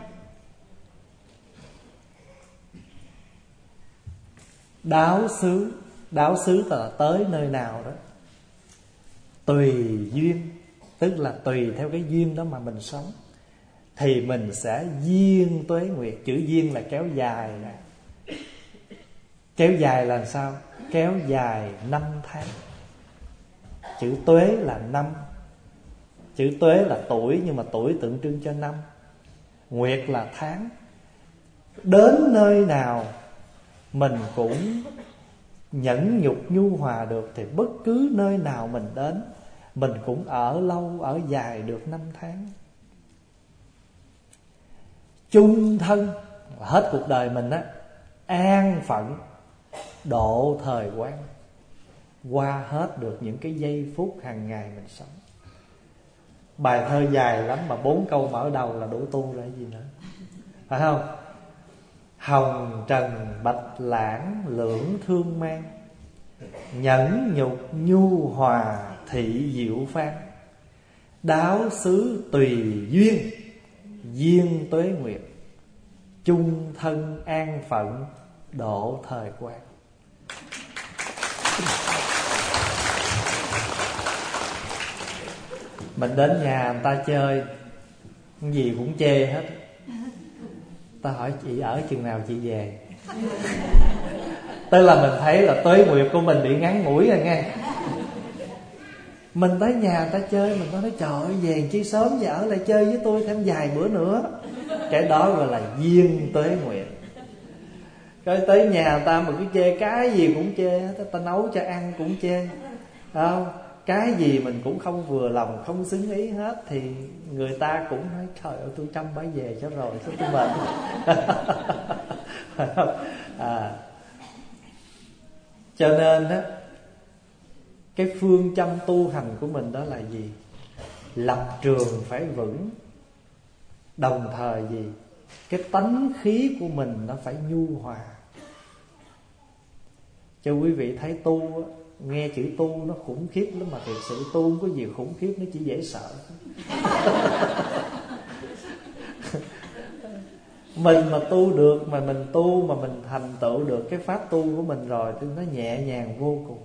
Đáo xứ, đáo xứ là tới nơi nào đó. Tùy duyên, tức là tùy theo cái duyên đó mà mình sống, thì mình sẽ duyên tuế nguyệt. Chữ duyên là kéo dài nè. Kéo dài là sao? Kéo dài năm tháng. Chữ tuế là năm. Chữ tuế là tuổi, nhưng mà tuổi tượng trưng cho năm. Nguyệt là tháng. Đến nơi nào mình cũng nhẫn nhục nhu hòa được, thì bất cứ nơi nào mình đến, mình cũng ở lâu, ở dài được năm tháng. Chung thân, hết cuộc đời mình á, an phận độ thời quan, qua hết được những cái giây phút hàng ngày mình sống. Bài thơ dài lắm mà bốn câu mở đầu là đủ tu rồi gì nữa, phải không? Hồng trần bạch lãng lưỡng thương mang, nhẫn nhục nhu hòa thị diệu phan, đáo xứ tùy duyên duyên tuế nguyệt, chung thân an phận độ thời quan. Mình đến nhà người ta chơi, cái gì cũng chê hết. Ta hỏi chị ở chừng nào chị về? Tức là mình thấy là tuế nguyệt của mình bị ngắn ngủi rồi nghe. Mình tới nhà người ta chơi, mình nói trời ơi về chi sớm, về ở lại chơi với tôi thêm vài bữa nữa. Cái đó gọi là duyên tuế nguyệt. Cái tới nhà người ta mà cứ chê, cái gì cũng chê, ta nấu cho ăn cũng chê, không? Cái gì mình cũng không vừa lòng, không xứng ý hết, thì người ta cũng nói trời ơi tôi trăm bả về cho rồi, sao tôi mệt. À, cho nên á, cái phương châm tu hành của mình đó là gì? Lập trường phải vững. Đồng thời gì? Cái tánh khí của mình nó phải nhu hòa. Cho quý vị thấy tu á, nghe chữ tu nó khủng khiếp lắm, mà thực sự tu không có gì khủng khiếp, nó chỉ dễ sợ. Mình mà tu được, mà mình tu mà mình thành tựu được cái pháp tu của mình rồi thì nó nhẹ nhàng vô cùng.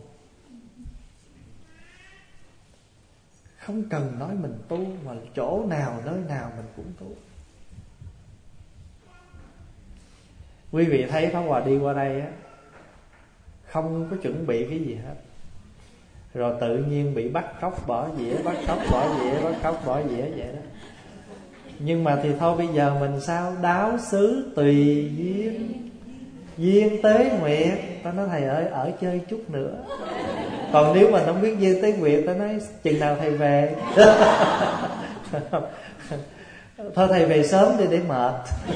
Không cần nói mình tu, mà chỗ nào nơi nào mình cũng tu. Quý vị thấy Pháp Hòa đi qua đây á, không có chuẩn bị cái gì hết, rồi tự nhiên bị bắt cóc bỏ dĩa, bắt cóc bỏ dĩa, bắt cóc bỏ dĩa vậy đó. Nhưng mà thì thôi bây giờ mình sao? Đáo xứ tùy duyên, duyên tế nguyệt. Ta nói thầy ơi, ở chơi chút nữa. Còn nếu mà không biết duyên tế nguyệt, ta nói chừng nào thầy về. Thôi thầy về sớm đi để mệt.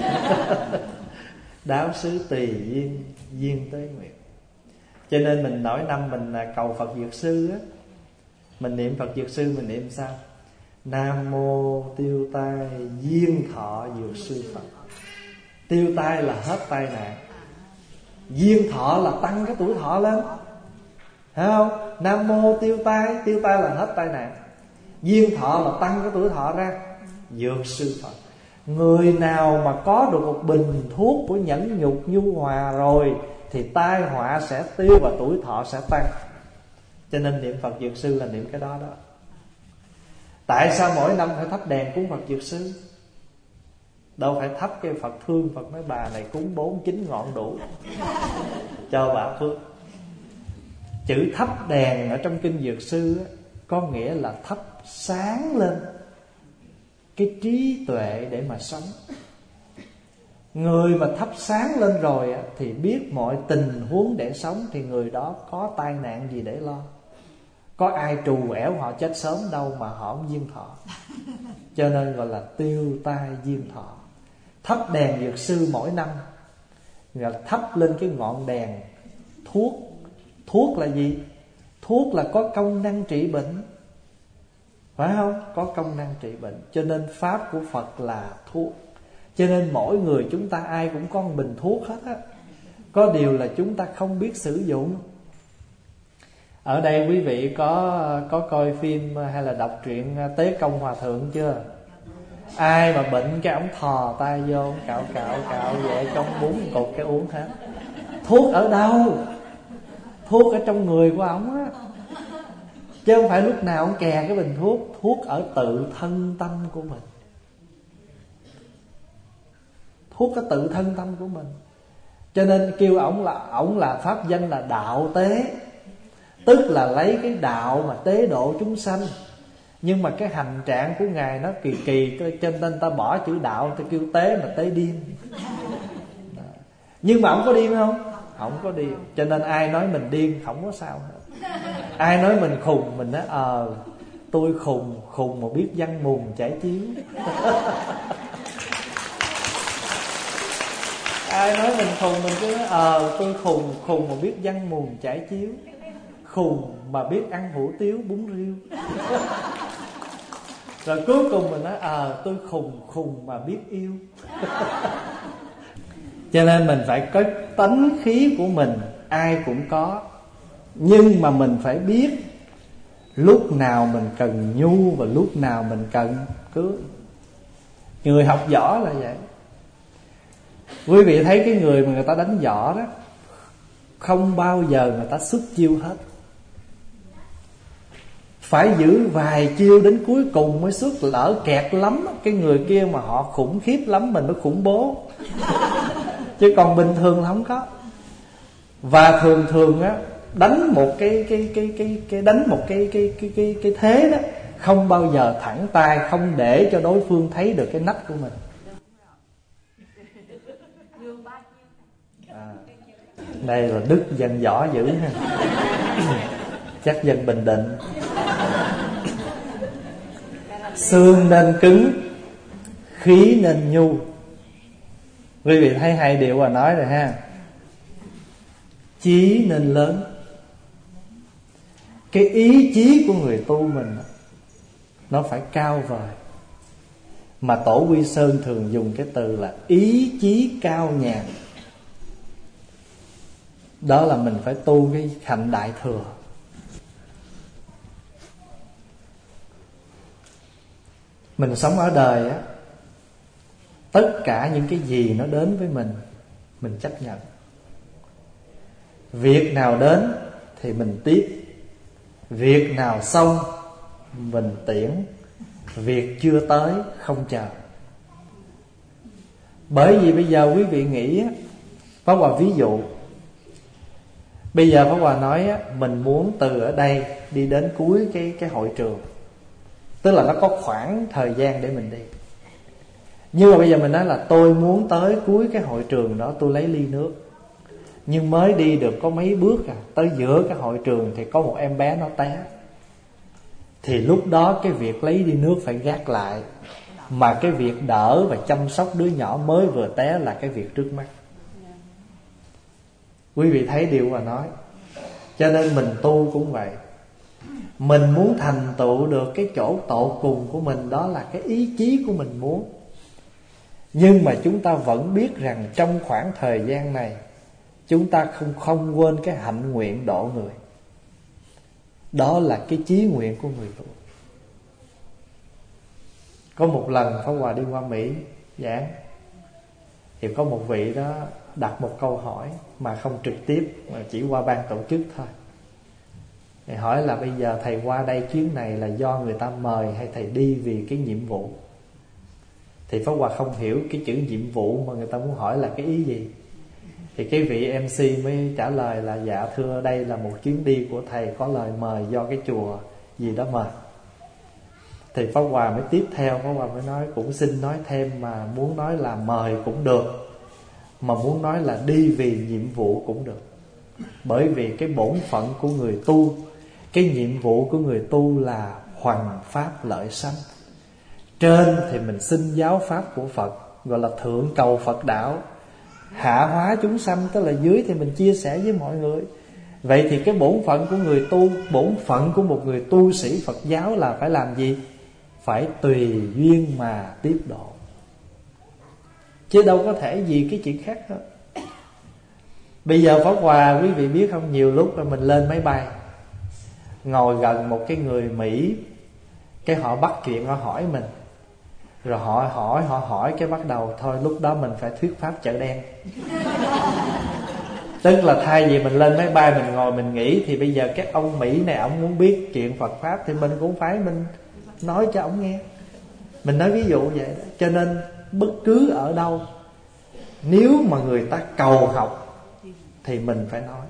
Đáo xứ tùy duyên, duyên tế nguyệt. Cho nên mình mỗi năm mình cầu Phật Dược Sư á, mình niệm Phật Dược Sư mình niệm sao? Nam mô tiêu tai duyên thọ Dược Sư Phật. Tiêu tai là hết tai nạn, duyên thọ là tăng cái tuổi thọ lên, thấy không? Nam mô tiêu tai, tiêu tai là hết tai nạn, duyên thọ là tăng cái tuổi thọ ra. Dược Sư Phật. Người nào mà có được một bình thuốc của nhẫn nhục nhu hòa rồi thì tai họa sẽ tiêu và tuổi thọ sẽ tăng. Cho nên niệm Phật Dược Sư là niệm cái đó đó. Tại sao mỗi năm phải thắp đèn cúng Phật Dược Sư? Đâu phải thắp cái Phật thương, Phật nói bà này cúng bốn chín ngọn đủ cho bà phước. Chữ thắp đèn ở trong kinh Dược Sư á, có nghĩa là thắp sáng lên cái trí tuệ để mà sống. Người mà thắp sáng lên rồi á, thì biết mọi tình huống để sống, thì người đó có tai nạn gì để lo. Có ai trù ẻo họ chết sớm đâu mà họ không duyên thọ. Cho nên gọi là tiêu tai duyên thọ. Thắp đèn Dược Sư mỗi năm gọi là thắp lên cái ngọn đèn thuốc. Thuốc là gì? Thuốc là có công năng trị bệnh, phải không? Có công năng trị bệnh. Cho nên pháp của Phật là thuốc. Cho nên mỗi người chúng ta ai cũng có một bình thuốc hết á. Có điều là chúng ta không biết sử dụng. Ở đây quý vị có có coi phim hay là đọc truyện Tế Công Hòa Thượng chưa? Ai mà bệnh cái ống thò tay vô, cạo cạo cạo vậy, trong bún cột cái uống hết. Thuốc ở đâu? Thuốc ở trong người của ổng á, chứ không phải lúc nào ổng kè cái bình thuốc. Thuốc ở tự thân tâm của mình. Thuốc ở tự thân tâm của mình. Cho nên kêu ổng là ổng là pháp danh là đạo tế, tức là lấy cái đạo mà tế độ chúng sanh. Nhưng mà cái hành trạng của Ngài nó kỳ kỳ, cho nên ta bỏ chữ đạo, ta kêu tế mà tế điên. Nhưng mà ổng có điên không? Không có điên. Cho nên ai nói mình điên không có sao hết. Ai nói mình khùng, mình nói ờ à, tôi khùng, khùng mà biết văn mùn chải chiếu. Ai nói mình khùng mình cứ nói ờ à, tôi khùng, khùng mà biết văn mùn chải chiếu, khùng mà biết ăn hủ tiếu bún riêu. Rồi cuối cùng mình nói ờ à, tôi khùng, khùng mà biết yêu. Cho nên mình phải có tánh khí của mình, ai cũng có. Nhưng mà mình phải biết lúc nào mình cần nhu và lúc nào mình cần cưới. Người học võ là vậy. Quý vị thấy cái người mà người ta đánh võ đó, không bao giờ người ta xuất chiêu hết, phải giữ vài chiêu đến cuối cùng mới xuất. Lỡ kẹt lắm, cái người kia mà họ khủng khiếp lắm, mình mới khủng bố. Chứ còn bình thường là không có. Và thường thường á, đánh một cái cái cái cái cái đánh một cái cái cái cái cái thế đó, không bao giờ thẳng tay, không để cho đối phương thấy được cái nách của mình. À, đây là đức dân võ dữ ha. Chắc dân Bình Định. Xương nên cứng, khí nên nhu. Quý vị thấy hai điều mà nói rồi ha. Chí nên lớn. Cái ý chí của người tu mình nó phải cao vời. Mà Tổ Quy Sơn thường dùng cái từ là ý chí cao nhàn. Đó là mình phải tu cái hạnh đại thừa. Mình sống ở đời á, Tất cả những cái gì nó đến với mình, mình chấp nhận. Việc nào đến thì mình tiếp, việc nào xong mình tiễn, việc chưa tới không chờ. Bởi vì bây giờ quý vị nghĩ, Pháp Hòa ví dụ, bây giờ Pháp Hòa nói mình muốn từ ở đây đi đến cuối cái, cái hội trường, tức là nó có khoảng thời gian để mình đi. Nhưng mà bây giờ mình nói là tôi muốn tới cuối cái hội trường đó, tôi lấy ly nước, nhưng mới đi được có mấy bước à, tới giữa cái hội trường thì có một em bé nó té. Thì lúc đó cái việc lấy ly nước phải gác lại, mà cái việc đỡ và chăm sóc đứa nhỏ mới vừa té là cái việc trước mắt. Quý vị thấy điều mà nói. Cho nên mình tu cũng vậy. Mình muốn thành tựu được cái chỗ tột cùng của mình, đó là cái ý chí của mình muốn. Nhưng mà chúng ta vẫn biết rằng trong khoảng thời gian này, chúng ta không không quên cái hạnh nguyện độ người. Đó là cái chí nguyện của người tu. Có một lần Pháp Hòa đi qua Mỹ giảng, thì có một vị đó đặt một câu hỏi mà không trực tiếp, mà chỉ qua ban tổ chức thôi. Thầy hỏi là bây giờ thầy qua đây chuyến này là do người ta mời hay thầy đi vì cái nhiệm vụ? Thì Pháp Hòa không hiểu cái chữ nhiệm vụ mà người ta muốn hỏi là cái ý gì. Thì cái vị em xê mới trả lời là dạ thưa, đây là một chuyến đi của thầy, có lời mời do cái chùa gì đó mời. Thì Pháp Hòa mới tiếp theo, Pháp Hòa mới nói cũng xin nói thêm, mà muốn nói là mời cũng được, mà muốn nói là đi vì nhiệm vụ cũng được. Bởi vì cái bổn phận của người tu, cái nhiệm vụ của người tu là hoằng pháp lợi sanh. Trên thì mình xin giáo pháp của Phật, gọi là thượng cầu Phật đạo. Hạ hóa chúng sanh, tức là dưới thì mình chia sẻ với mọi người. Vậy thì cái bổn phận của người tu, bổn phận của một người tu sĩ Phật giáo là phải làm gì? Phải tùy duyên mà tiếp độ, chứ đâu có thể gì cái chuyện khác hết. Bây giờ Pháp Hòa quý vị biết không, nhiều lúc là mình lên máy bay, ngồi gần một cái người Mỹ, cái họ bắt chuyện họ hỏi mình, rồi họ hỏi họ hỏi cái bắt đầu thôi lúc đó mình phải thuyết pháp chợ đen. Tức là thay vì mình lên máy bay mình ngồi mình nghĩ, thì bây giờ cái ông Mỹ này ông muốn biết chuyện Phật pháp, thì mình cũng phải mình nói cho ông nghe. Mình nói ví dụ vậy đó. Cho nên bất cứ ở đâu, nếu mà người ta cầu học thì mình phải nói.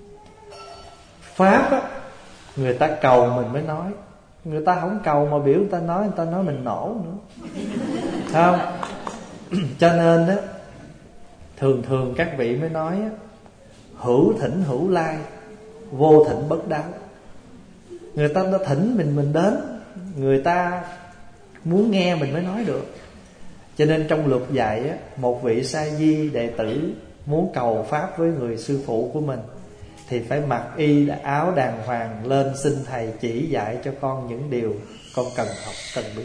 Pháp á, người ta cầu mình mới nói. Người ta không cầu mà biểu người ta nói, người ta nói mình nổ nữa, không? Cho nên á, thường thường các vị mới nói á, hữu thỉnh hữu lai, vô thỉnh bất đáo. Người ta đã thỉnh mình mình đến, người ta muốn nghe mình mới nói được. Cho nên trong luật dạy á, một vị sa di đệ tử muốn cầu pháp với người sư phụ của mình thì phải mặc y áo đàng hoàng lên xin thầy chỉ dạy cho con những điều con cần học, cần biết.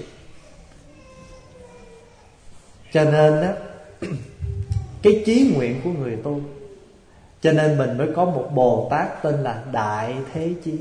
Cho nên á, cái chí nguyện của người tu, cho nên mình mới có một Bồ Tát tên là Đại Thế Chí.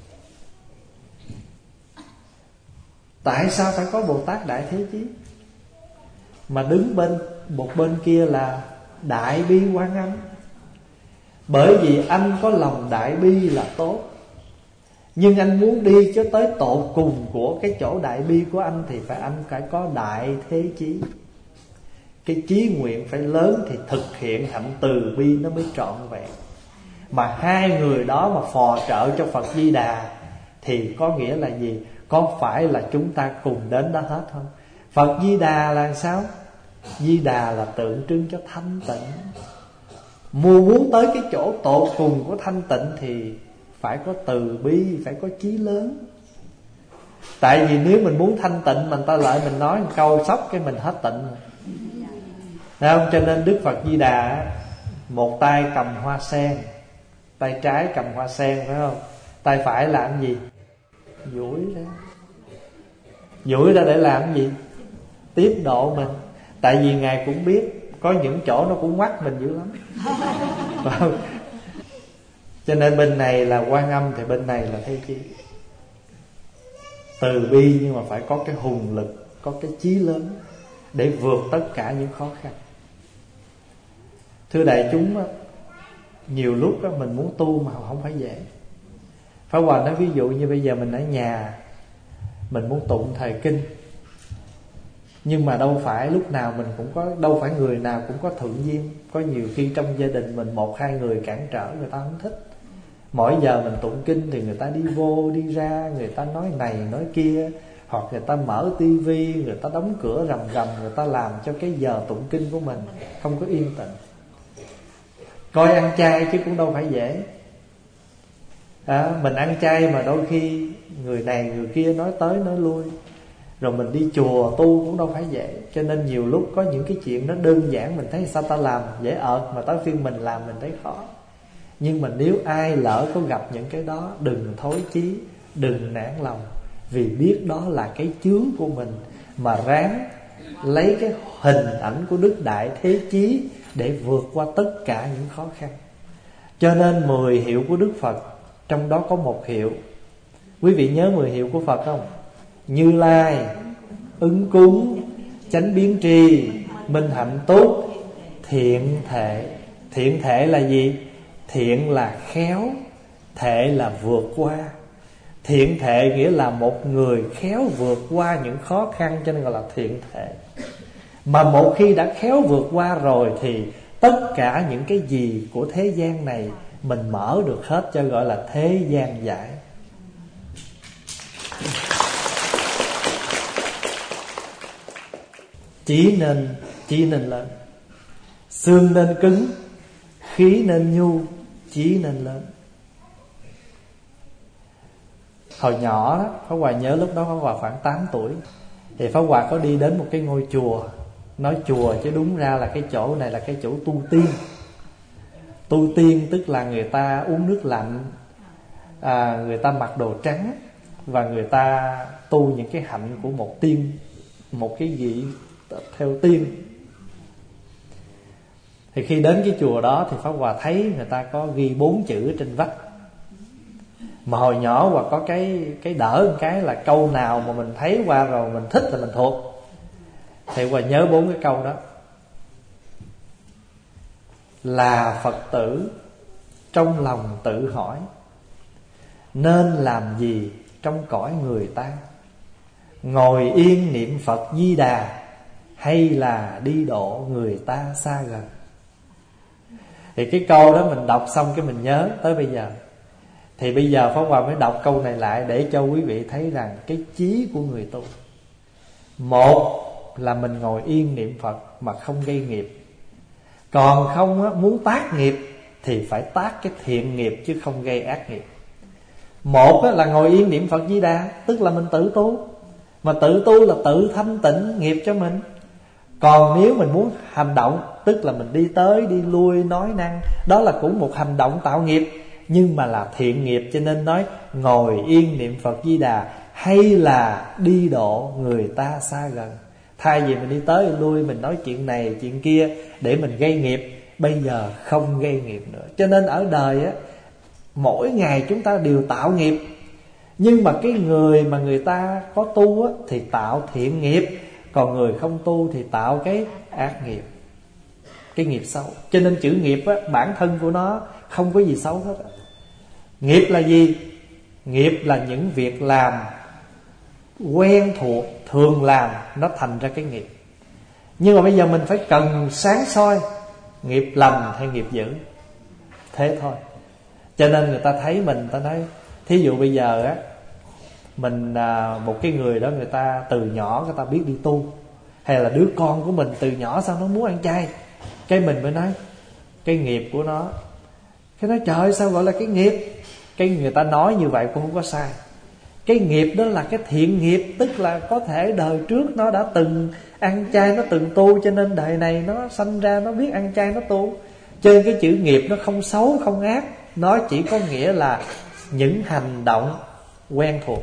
Tại sao phải có Bồ Tát Đại Thế Chí? Mà đứng bên một bên kia là Đại Bi Quan Âm. Bởi vì anh có lòng đại bi là tốt, nhưng anh muốn đi cho tới tột cùng của cái chỗ đại bi của anh thì phải anh phải có đại thế chí. Cái chí nguyện phải lớn thì thực hiện hạnh từ bi nó mới trọn vẹn. Mà hai người đó mà phò trợ cho Phật Di Đà thì có nghĩa là gì? Có phải là chúng ta cùng đến đó hết không? Phật Di Đà là sao? Di Đà là tượng trưng cho thanh tịnh. Muốn muốn tới cái chỗ tột cùng của thanh tịnh thì phải có từ bi, phải có chí lớn. Tại vì nếu mình muốn thanh tịnh mà người ta lại mình nói một câu sốc cái mình hết tịnh rồi. Thấy không? Cho nên Đức Phật Di Đà một tay cầm hoa sen, tay trái cầm hoa sen, phải không? Tay phải làm gì? Duỗi ra. Duỗi ra để làm gì? Tiếp độ mình. Tại vì Ngài cũng biết có những chỗ nó cũng ngoắt mình dữ lắm. Phải không? Cho nên bên này là Quan Âm thì bên này là Thế Chí. Từ bi nhưng mà phải có cái hùng lực, có cái chí lớn. để vượt tất cả những khó khăn. Thưa đại chúng, nhiều lúc mình muốn tu mà không phải dễ. Pháp Hòa nói ví dụ như bây giờ mình ở nhà, mình muốn tụng thời kinh, nhưng mà đâu phải lúc nào mình cũng có, đâu phải người nào cũng có thuận duyên. Có nhiều khi trong gia đình mình một hai người cản trở, người ta không thích. Mỗi giờ mình tụng kinh thì người ta đi vô đi ra, người ta nói này nói kia, hoặc người ta mở tivi, người ta đóng cửa rầm rầm, người ta làm cho cái giờ tụng kinh của mình không có yên tĩnh. Coi ăn chay chứ cũng đâu phải dễ. À, mình ăn chay mà đôi khi người này người kia nói tới nói lui. Rồi mình đi chùa tu cũng đâu phải dễ. Cho nên nhiều lúc có những cái chuyện nó đơn giản mình thấy sao ta làm dễ ợt, mà tới phiên mình làm mình thấy khó. Nhưng mà nếu ai lỡ có gặp những cái đó, đừng thối chí, đừng nản lòng, vì biết đó là cái chướng của mình, mà ráng lấy cái hình ảnh của Đức Đại Thế Chí để vượt qua tất cả những khó khăn. Cho nên mười hiệu của Đức Phật, trong đó có một hiệu. Quý vị nhớ mười hiệu của Phật không? Như Lai, ứng cúng, chánh biến tri, minh hạnh túc, thiện thể. Thiện thể là gì? Thiện là khéo, thể là vượt qua. Thiện thể nghĩa là một người khéo vượt qua những khó khăn, cho nên gọi là thiện thể. Mà một khi đã khéo vượt qua rồi thì tất cả những cái gì của thế gian này mình mở được hết, cho gọi là thế gian giải. Chí nên chí nên lên, xương nên cứng, khí nên nhu, chí nên lớn. Hồi nhỏ đó, Pháp Hòa nhớ lúc đó Pháp Hòa khoảng tám tuổi, thì Pháp Hòa có đi đến một cái ngôi chùa. Nói chùa chứ đúng ra là cái chỗ này là cái chỗ tu tiên. Tu tiên tức là người ta uống nước lạnh, à, người ta mặc đồ trắng, và người ta tu những cái hạnh của một tiên, một cái vị theo tiên. Thì khi đến cái chùa đó thì Pháp Hòa thấy người ta có ghi bốn chữ trên vách. Mà hồi nhỏ Hòa có cái cái đỡ một cái là câu nào mà mình thấy qua rồi mình thích là mình thuộc. Thì Hòa nhớ bốn cái câu đó. Là Phật tử, trong lòng tự hỏi, nên làm gì trong cõi người ta? Ngồi yên niệm Phật Di Đà, hay là đi độ người ta xa gần? Thì cái câu đó mình đọc xong cái mình nhớ tới bây giờ. Thì bây giờ Pháp Hòa mới đọc câu này lại để cho quý vị thấy rằng cái chí của người tu. Một là mình ngồi yên niệm Phật mà không gây nghiệp. Còn không á, muốn tác nghiệp thì phải tác cái thiện nghiệp chứ không gây ác nghiệp. Một á, là ngồi yên niệm Phật Di Đà, tức là mình tự tu. Mà tự tu là tự thanh tịnh nghiệp cho mình. Còn nếu mình muốn hành động, tức là mình đi tới đi lui nói năng, đó là cũng một hành động tạo nghiệp, nhưng mà là thiện nghiệp. Cho nên nói ngồi yên niệm Phật Di Đà, hay là đi độ người ta xa gần. Thay vì mình đi tới đi lui, mình nói chuyện này chuyện kia để mình gây nghiệp, bây giờ không gây nghiệp nữa. Cho nên ở đời á, mỗi ngày chúng ta đều tạo nghiệp. Nhưng mà cái người mà người ta có tu á, thì tạo thiện nghiệp. Còn người không tu thì tạo cái ác nghiệp, cái nghiệp xấu. Cho nên chữ nghiệp á, bản thân của nó không có gì xấu hết. Nghiệp là gì? Nghiệp là những việc làm quen thuộc, thường làm, nó thành ra cái nghiệp. Nhưng mà bây giờ mình phải cần sáng soi nghiệp lành hay nghiệp dữ, thế thôi. Cho nên người ta thấy mình, người ta nói, thí dụ bây giờ á, mình một cái người đó, người ta từ nhỏ người ta biết đi tu, hay là đứa con của mình từ nhỏ sao nó muốn ăn chay, cái mình mới nói cái nghiệp của nó. Cái nói trời sao gọi là cái nghiệp? Cái người ta nói như vậy cũng không có sai. Cái nghiệp đó là cái thiện nghiệp, tức là có thể đời trước nó đã từng ăn chay, nó từng tu, cho nên đời này nó sanh ra nó biết ăn chay, nó tu. Cho nên cái chữ nghiệp nó không xấu không ác, nó chỉ có nghĩa là những hành động quen thuộc.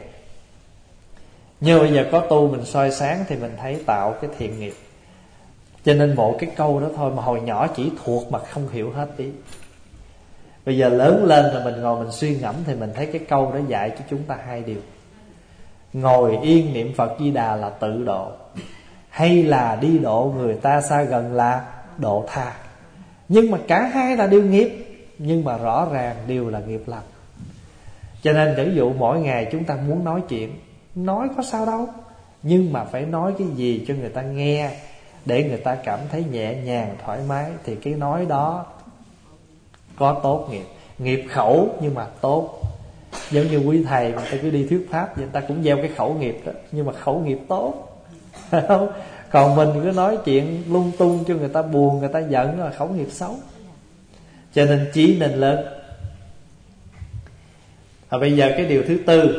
Nhưng bây giờ có tu mình soi sáng thì mình thấy tạo cái thiện nghiệp. Cho nên một cái câu đó thôi mà hồi nhỏ chỉ thuộc mà không hiểu hết ý. Bây giờ lớn lên rồi mình ngồi mình suy ngẫm thì mình thấy cái câu đó dạy cho chúng ta hai điều. Ngồi yên niệm Phật Di Đà là tự độ, hay là đi độ người ta xa gần là độ tha. Nhưng mà cả hai là đều nghiệp, nhưng mà rõ ràng đều là nghiệp lành. Cho nên ví dụ mỗi ngày chúng ta muốn nói chuyện, nói có sao đâu, nhưng mà phải nói cái gì cho người ta nghe, để người ta cảm thấy nhẹ nhàng, thoải mái, thì cái nói đó có tốt nghiệp. Nghiệp khẩu nhưng mà tốt. Giống như quý thầy người ta cứ đi thuyết pháp, người ta cũng gieo cái khẩu nghiệp đó, nhưng mà khẩu nghiệp tốt. Không? Còn mình cứ nói chuyện lung tung cho người ta buồn, người ta giận là khẩu nghiệp xấu. Cho nên chí nên lớn. Và bây giờ cái điều thứ tư,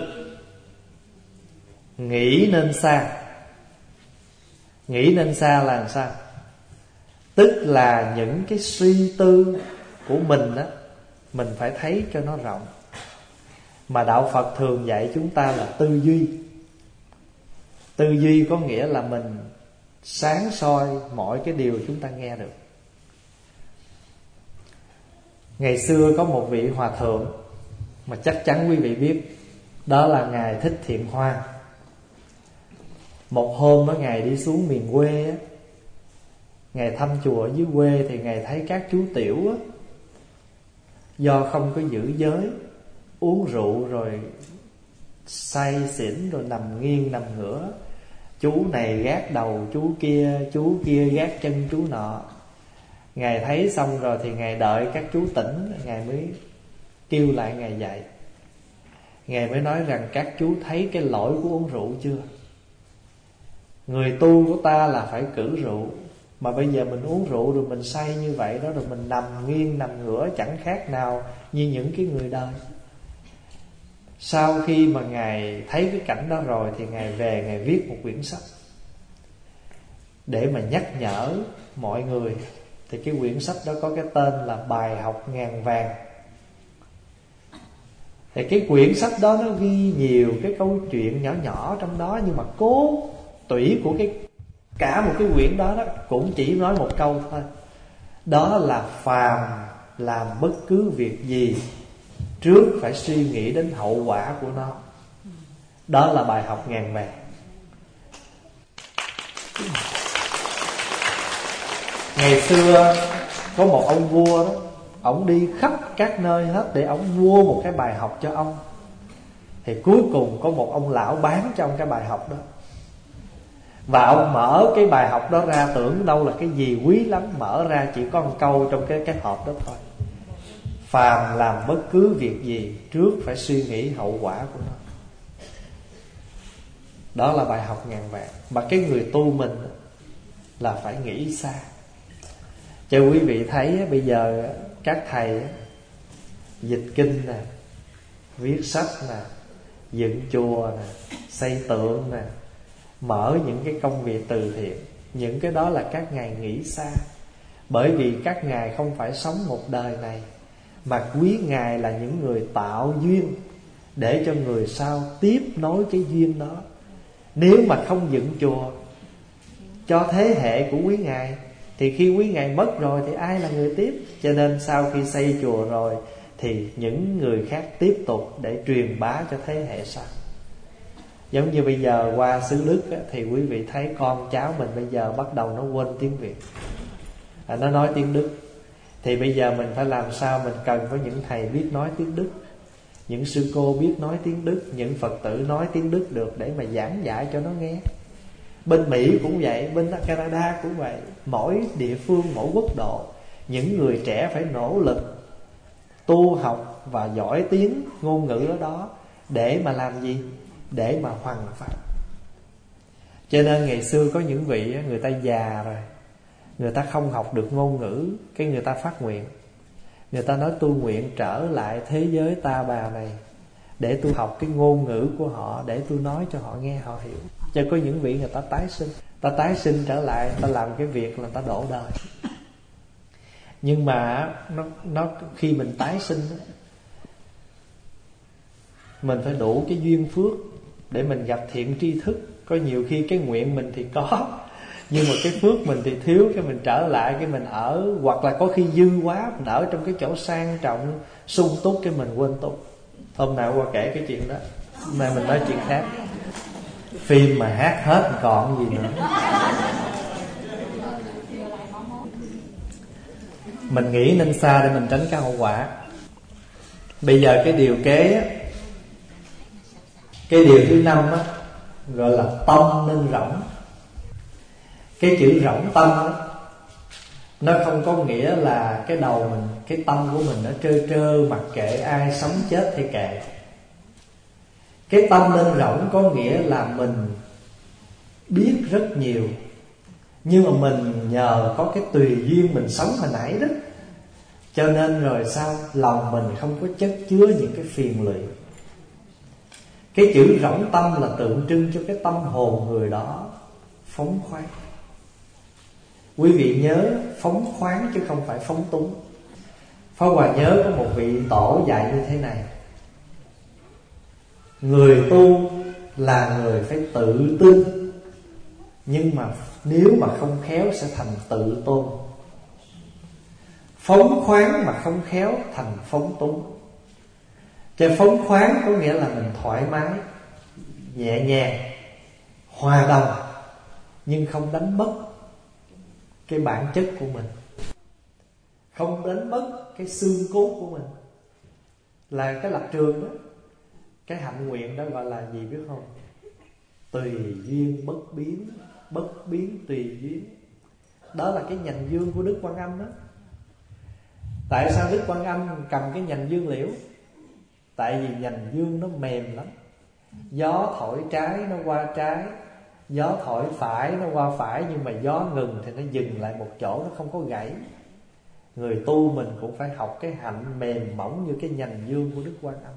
nghĩ nên xa. Nghĩ nên xa là làm sao? Tức là những cái suy tư của mình á, mình phải thấy cho nó rộng. Mà đạo Phật thường dạy chúng ta là tư duy. Tư duy có nghĩa là mình sáng soi mọi cái điều chúng ta nghe được. Ngày xưa có một vị hòa thượng mà chắc chắn quý vị biết, đó là Ngài Thích Thiện Hoa. Một hôm đó Ngài đi xuống miền quê á, Ngài thăm chùa ở dưới quê thì Ngài thấy các chú tiểu á, do không có giữ giới, uống rượu rồi say xỉn rồi nằm nghiêng nằm ngửa, chú này gác đầu chú kia, chú kia gác chân chú nọ. Ngài thấy xong rồi thì Ngài đợi các chú tỉnh, Ngài mới kêu lại Ngài dạy. Ngài mới nói rằng các chú thấy cái lỗi của uống rượu chưa? Người tu của ta là phải cử rượu, mà bây giờ mình uống rượu rồi mình say như vậy đó, rồi mình nằm nghiêng nằm ngửa chẳng khác nào như những cái người đời. Sau khi mà Ngài thấy cái cảnh đó rồi thì Ngài về Ngài viết một quyển sách để mà nhắc nhở mọi người. Thì cái quyển sách đó có cái tên là Bài Học Ngàn Vàng. Thì cái quyển sách đó nó ghi nhiều cái câu chuyện nhỏ nhỏ trong đó, nhưng mà cố tủy của cái cả một cái quyển đó, đó cũng chỉ nói một câu thôi. Đó là phàm làm bất cứ việc gì trước phải suy nghĩ đến hậu quả của nó. Đó là bài học ngàn vàng. Ngày xưa có một ông vua đó, ông đi khắp các nơi hết để ông mua một cái bài học cho ông. Thì cuối cùng có một ông lão bán cho ông cái bài học đó. Và ông mở cái bài học đó ra, tưởng đâu là cái gì quý lắm, mở ra chỉ có một câu trong cái, cái hộp đó thôi. Phàm làm bất cứ việc gì trước phải suy nghĩ hậu quả của nó. Đó là bài học ngàn vàng. Mà cái người tu mình là phải nghĩ xa. Cho quý vị thấy bây giờ các thầy dịch kinh nè, viết sách nè, dựng chùa nè, xây tượng nè, mở những cái công việc từ thiện, những cái đó là các ngài nghĩ xa. Bởi vì các ngài không phải sống một đời này, mà quý ngài là những người tạo duyên để cho người sau tiếp nối cái duyên đó. Nếu mà không dựng chùa cho thế hệ của quý ngài thì khi quý ngài mất rồi thì ai là người tiếp? Cho nên sau khi xây chùa rồi thì những người khác tiếp tục để truyền bá cho thế hệ sau. Giống như bây giờ qua xứ Đức á, thì quý vị thấy con cháu mình bây giờ bắt đầu nó quên tiếng Việt, à, nó nói tiếng Đức. Thì bây giờ mình phải làm sao? Mình cần có những thầy biết nói tiếng Đức, những sư cô biết nói tiếng Đức, những Phật tử nói tiếng Đức được để mà giảng dạy cho nó nghe. Bên Mỹ cũng vậy, bên Canada cũng vậy. Mỗi địa phương, mỗi quốc độ, những người trẻ phải nỗ lực tu học và giỏi tiếng ngôn ngữ ở đó. Để mà làm gì? Để mà hoằng pháp. Cho nên ngày xưa có những vị người ta già rồi, người ta không học được ngôn ngữ, cái người ta phát nguyện. Người ta nói tu nguyện trở lại thế giới ta bà này để tôi học cái ngôn ngữ của họ, để tôi nói cho họ nghe, họ hiểu. Cho có những vị người ta tái sinh, ta tái sinh trở lại, ta làm cái việc là ta đổ đời. Nhưng mà nó, nó khi mình tái sinh, mình phải đủ cái duyên phước để mình gặp thiện tri thức. Có nhiều khi cái nguyện mình thì có, nhưng mà cái phước mình thì thiếu, cái mình trở lại, cái mình ở. Hoặc là có khi dư quá, mình ở trong cái chỗ sang trọng sung túc, cái mình quên tu. Hôm nào qua kể cái chuyện đó, mà mình nói chuyện khác. Phim mà hát hết còn gì nữa. Mình nghĩ nên xa để mình tránh cái hậu quả. Bây giờ cái điều kế á, cái điều thứ năm á, gọi là tâm nên rỗng. Cái chữ rỗng tâm á, nó không có nghĩa là cái đầu mình, cái tâm của mình nó trơ trơ mặc kệ ai sống chết thì kệ. Cái tâm nên rỗng có nghĩa là mình biết rất nhiều, nhưng mà mình nhờ có cái tùy duyên mình sống hồi nãy đó, cho nên rồi sao lòng mình không có chất chứa những cái phiền lụy. Cái chữ rỗng tâm là tượng trưng cho cái tâm hồn người đó phóng khoáng. Quý vị nhớ phóng khoáng chứ không phải phóng túng. Pháp Hòa nhớ có một vị tổ dạy như thế này: người tu là người phải tự tin, nhưng mà nếu mà không khéo sẽ thành tự tôn. Phóng khoáng mà không khéo thành phóng túng. Cho phóng khoáng có nghĩa là mình thoải mái, nhẹ nhàng, hòa đồng, nhưng không đánh mất cái bản chất của mình, không đánh mất cái xương cốt của mình. Là cái lập trường đó. Cái hạnh nguyện đó gọi là gì biết không? Tùy duyên bất biến, bất biến tùy duyên. Đó là cái nhành dương của Đức Quan Âm đó. Tại sao Đức Quan Âm cầm cái nhành dương liễu? Tại vì nhành dương nó mềm lắm. Gió thổi trái nó qua trái, gió thổi phải nó qua phải, nhưng mà gió ngừng thì nó dừng lại một chỗ, nó không có gãy. Người tu mình cũng phải học cái hạnh mềm mỏng như cái nhành dương của Đức Quan Âm.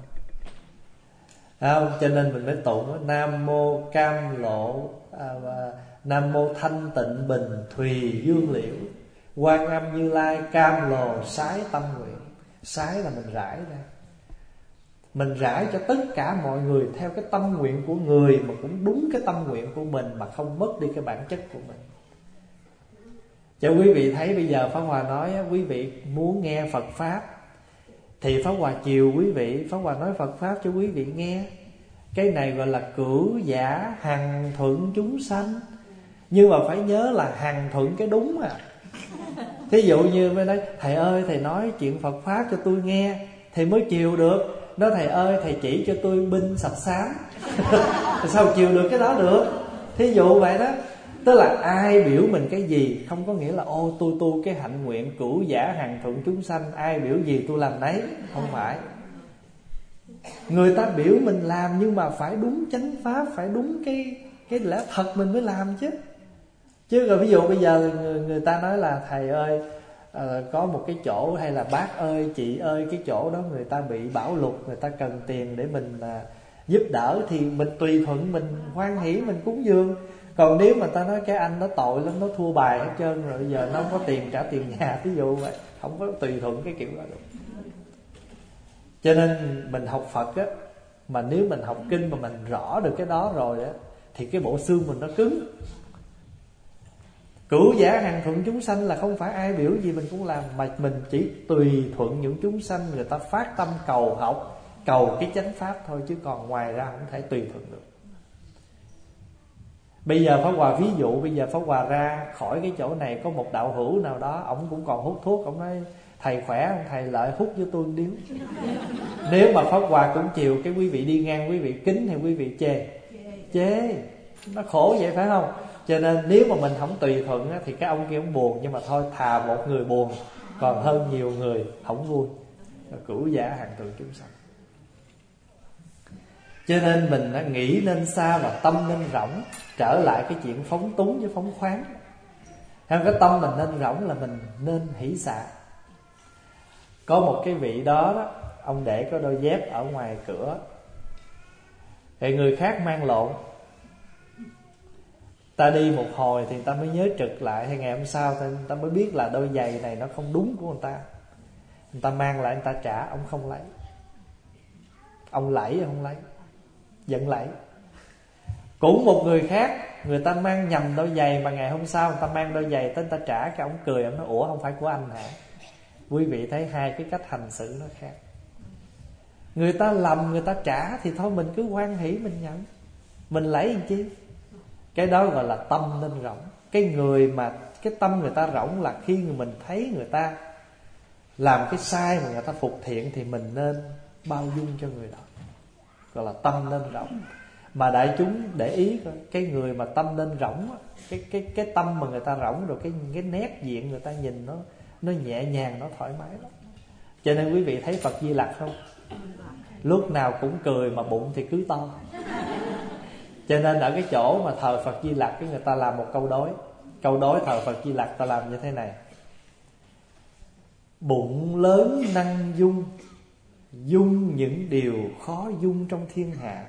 À, cho nên mình mới tụng Nam mô cam lộ à, Nam mô thanh tịnh bình thùy dương liễu, Quan Âm Như Lai cam lồ sái tâm nguyện. Sái là mình rải ra, mình rải cho tất cả mọi người theo cái tâm nguyện của người, mà cũng đúng cái tâm nguyện của mình, mà không mất đi cái bản chất của mình. Cho quý vị thấy bây giờ Pháp Hòa nói, quý vị muốn nghe Phật Pháp thì Pháp Hòa chiều quý vị, Pháp Hòa nói Phật Pháp cho quý vị nghe. Cái này gọi là cửu giả hằng thuận chúng sanh. Nhưng mà phải nhớ là hằng thuận cái đúng à. Thí dụ như mới nói thầy ơi thầy nói chuyện Phật Pháp cho tôi nghe thì mới chiều được. Nói thầy ơi thầy chỉ cho tôi binh sập sám sao chiều được cái đó được. Thí dụ vậy đó. Tức là ai biểu mình cái gì không có nghĩa là ô tôi tu cái hạnh nguyện cửu giả hằng thuận chúng sanh, ai biểu gì tôi làm nấy. Không phải. Người ta biểu mình làm nhưng mà phải đúng chánh pháp, phải đúng cái cái lẽ thật mình mới làm chứ. Chứ rồi ví dụ bây giờ người, người ta nói là thầy ơi à, có một cái chỗ, hay là bác ơi chị ơi cái chỗ đó người ta bị bão lụt, người ta cần tiền để mình à, giúp đỡ, thì mình tùy thuận, mình hoan hỷ, mình cúng dường. Còn nếu mà ta nói cái anh đó tội lắm, nó thua bài hết trơn rồi, bây giờ nó không có tiền trả tiền nhà, ví dụ vậy, không có tùy thuận cái kiểu đó được. Cho nên mình học Phật á, mà nếu mình học kinh mà mình rõ được cái đó rồi á, thì cái bộ xương mình nó cứng. Cửu giả hằng thuận chúng sanh là không phải ai biểu gì mình cũng làm, mà mình chỉ tùy thuận những chúng sanh người ta phát tâm cầu học, cầu cái chánh pháp thôi, chứ còn ngoài ra không thể tùy thuận được. Bây giờ Pháp Hòa ví dụ, bây giờ Pháp Hòa ra khỏi cái chỗ này, có một đạo hữu nào đó, ổng cũng còn hút thuốc, ổng nói thầy khỏe không thầy, lại hút với tôi một điếu. Nếu mà Pháp Hòa cũng chiều, cái quý vị đi ngang quý vị kính thì quý vị chê chê nó khổ vậy phải không? Cho nên nếu mà mình không tùy thuận á, thì cái ông kia ông buồn. Nhưng mà thôi, thà một người buồn còn hơn nhiều người không vui. Cửu giả hằng thuận chúng sanh. Cho nên mình đã nghĩ nên xa và tâm nên rỗng. Trở lại cái chuyện phóng túng với phóng khoáng. Theo cái tâm mình nên rỗng là mình nên hỷ xả. Có một cái vị đó, đó ông để có đôi dép ở ngoài cửa, thì người khác mang lộn. Ta đi một hồi thì ta mới nhớ trực lại, hay ngày hôm sau ta, ta mới biết là đôi giày này nó không đúng của người ta. Người ta mang lại, người ta trả, ông không lấy. Ông lẫy không lấy, giận lẫy. Cũng một người khác, người ta mang nhầm đôi giày, mà ngày hôm sau người ta mang đôi giày tới người ta trả, cái ông cười, ông nói ủa không phải của anh hả? Quý vị thấy hai cái cách hành xử nó khác. Người ta lầm người ta trả thì thôi mình cứ hoan hỷ mình nhận, mình lấy làm chi. Cái đó gọi là tâm nên rỗng. Cái người mà cái tâm người ta rỗng là khi người mình thấy người ta làm cái sai mà người ta phục thiện thì mình nên bao dung cho người đó, gọi là tâm nên rộng. Mà đại chúng để ý coi, cái người mà tâm nên rỗng, cái cái cái tâm mà người ta rỗng rồi, cái cái nét diện người ta nhìn nó nó nhẹ nhàng, nó thoải mái lắm. Cho nên quý vị thấy Phật Di Lặc không? Lúc nào cũng cười mà bụng thì cứ to. Cho nên ở cái chỗ mà thờ Phật Di Lặc, cái người ta làm một câu đối. Câu đối thờ Phật Di Lặc ta làm như thế này: bụng lớn năng dung, dung những điều khó dung trong thiên hạ.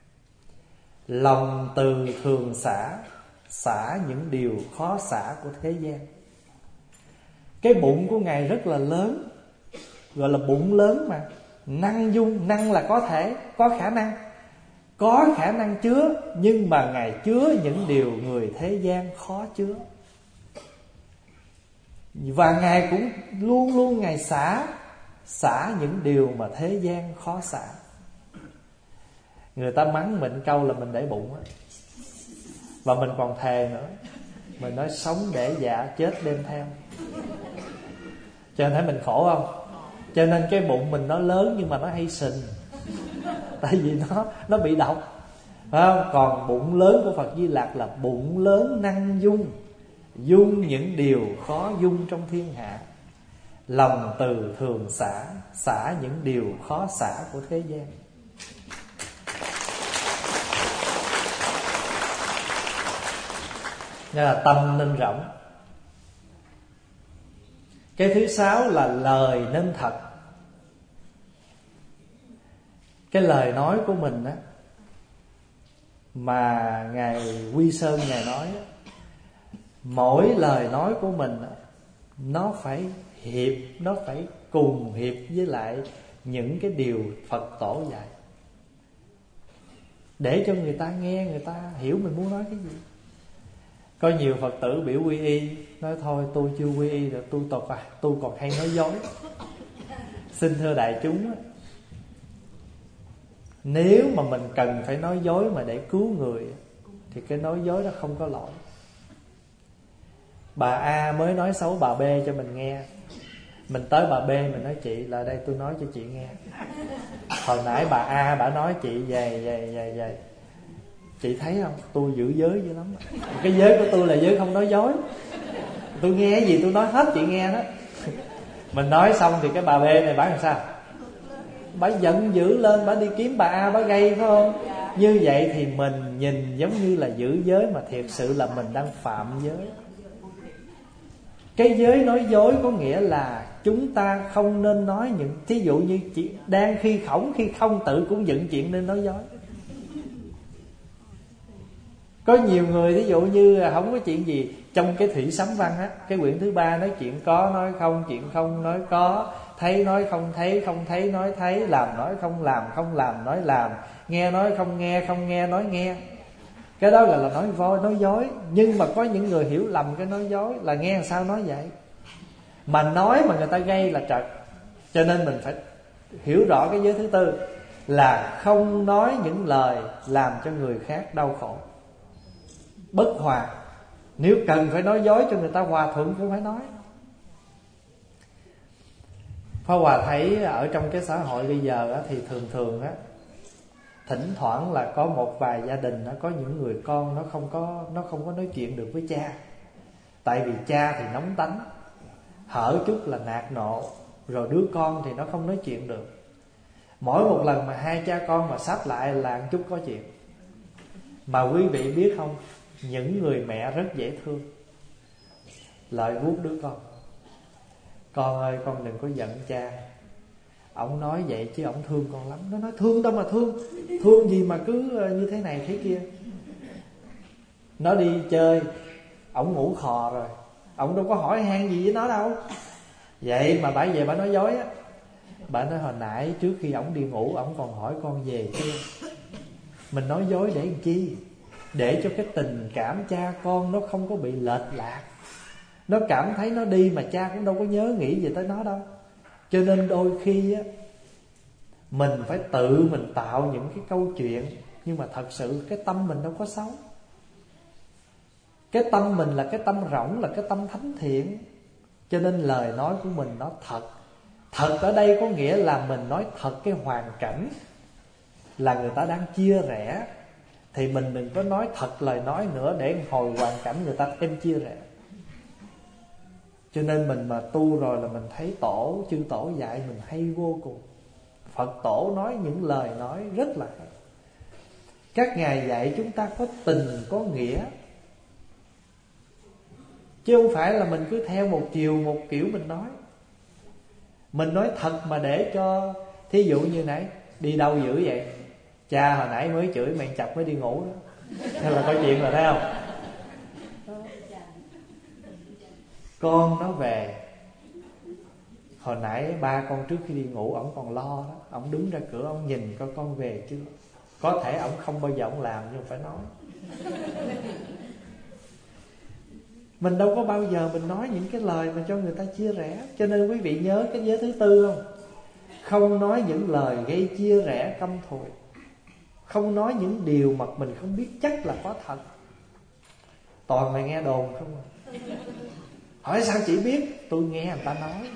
Lòng từ thường xả, xả những điều khó xả của thế gian. Cái bụng của Ngài rất là lớn, gọi là bụng lớn mà. Năng dung, năng là có thể, có khả năng, có khả năng chứa. Nhưng mà Ngài chứa những điều người thế gian khó chứa. Và Ngài cũng luôn luôn Ngài xả, xả những điều mà thế gian khó xả. Người ta mắng mình câu là mình để bụng á, và mình còn thề nữa. Mình nói sống để dạ, chết đem theo. Cho nên thấy mình khổ không? Cho nên cái bụng mình nó lớn nhưng mà nó hay sình. Tại vì nó nó bị độc, phải không? Còn bụng lớn của Phật Di Lặc là bụng lớn năng dung, dung những điều khó dung trong thiên hạ. Lòng từ thường xả, xả những điều khó xả của thế gian. Nên là tâm nên rộng. Cái thứ sáu là lời nên thật. Cái lời nói của mình á, mà Ngài Quy Sơn Ngài nói á, mỗi lời nói của mình á, nó phải hiệp, nó phải cùng hiệp với lại những cái điều Phật tổ dạy, để cho người ta nghe, người ta hiểu mình muốn nói cái gì. Có nhiều Phật tử biểu quy y, nói thôi tôi chưa quy y được, tôi tột à, tôi còn hay nói dối. Xin thưa đại chúng, nếu mà mình cần phải nói dối mà để cứu người thì cái nói dối đó không có lỗi. Bà A mới nói xấu bà B cho mình nghe, mình tới bà B mình nói chị là đây tôi nói cho chị nghe, hồi nãy bà A bà nói chị về về về về, chị thấy không, tôi giữ giới dữ lắm. Cái giới của tôi là giới không nói dối. Tôi nghe cái gì tôi nói hết chị nghe đó. Mình nói xong thì cái bà B này bà làm sao? Bà giận dữ lên, bà đi kiếm bà A bà gây, phải không? Như vậy thì mình nhìn giống như là giữ giới, mà thiệt sự là mình đang phạm giới. Cái giới nói dối có nghĩa là chúng ta không nên nói những, thí dụ như chị đang khi khổng khi không tự cũng dựng chuyện nên nói dối. Có nhiều người thí dụ như không có chuyện gì, trong cái Thủy Sấm Văn á, cái quyển thứ ba nói chuyện có nói không, chuyện không nói có, thấy nói không thấy, không thấy nói thấy, làm nói không làm, không làm nói làm, nghe nói không nghe, không nghe nói nghe. Cái đó là, là nói voi, nói dối. Nhưng mà có những người hiểu lầm cái nói dối là nghe làm sao nói vậy, mà nói mà người ta gây là trật. Cho nên mình phải hiểu rõ cái giới thứ tư là không nói những lời làm cho người khác đau khổ, bất hòa. Nếu cần phải nói dối cho người ta hòa thuận cũng phải nói. Pháp Hòa thấy ở trong cái xã hội bây giờ á, thì thường thường á, thỉnh thoảng là có một vài gia đình nó có những người con nó không có nó không có nói chuyện được với cha. Tại vì cha thì nóng tánh, hở chút là nạt nộ, rồi đứa con thì nó không nói chuyện được. Mỗi một lần mà hai cha con mà sắp lại là một chút có chuyện. Mà quý vị biết không, những người mẹ rất dễ thương, lại vuốt đứa con: con ơi con đừng có giận cha, ổng nói vậy chứ ổng thương con lắm. Nó nói thương đâu mà thương, thương gì mà cứ như thế này thế kia. Nó đi chơi, ổng ngủ khò rồi, ổng đâu có hỏi han gì với nó đâu. Vậy mà bả về bả nói dối á. Bả nói hồi nãy trước khi ổng đi ngủ, ổng còn hỏi con về chưa. Mình nói dối để làm chi? Để cho cái tình cảm cha con nó không có bị lệch lạc. Nó cảm thấy nó đi mà cha cũng đâu có nhớ nghĩ gì tới nó đâu. Cho nên đôi khi á, mình phải tự mình tạo những cái câu chuyện, nhưng mà thật sự cái tâm mình đâu có xấu. Cái tâm mình là cái tâm rỗng, là cái tâm thánh thiện. Cho nên lời nói của mình nó thật, Thật ở đây có nghĩa là mình nói thật cái hoàn cảnh là người ta đang chia rẽ, thì mình đừng có nói thật lời nói nữa để hồi hoàn cảnh người ta thêm chia rẽ. Cho nên mình mà tu rồi là mình thấy tổ, chư tổ dạy mình hay vô cùng. Phật tổ nói những lời nói rất là hay. Các ngài dạy chúng ta có tình có nghĩa, chứ không phải là mình cứ theo một chiều một kiểu mình nói. Mình nói thật mà để cho, thí dụ như nãy đi đâu dữ vậy, cha hồi nãy mới chửi mày chập mới đi ngủ đó, hay là có chuyện rồi thấy không? Con nó về, hồi nãy ba con trước khi đi ngủ ổng còn lo đó, ổng đứng ra cửa ổng nhìn coi con về chưa. Có thể ổng không bao giờ ổng làm nhưng phải nói. Mình đâu có bao giờ mình nói những cái lời mà cho người ta chia rẽ. Cho nên quý vị nhớ cái giới thứ tư không? Không nói những lời gây chia rẽ căm thù, không nói những điều mà mình không biết chắc là có thật. Toàn là nghe đồn không à. Hỏi sao chị biết? Tôi nghe người ta nói.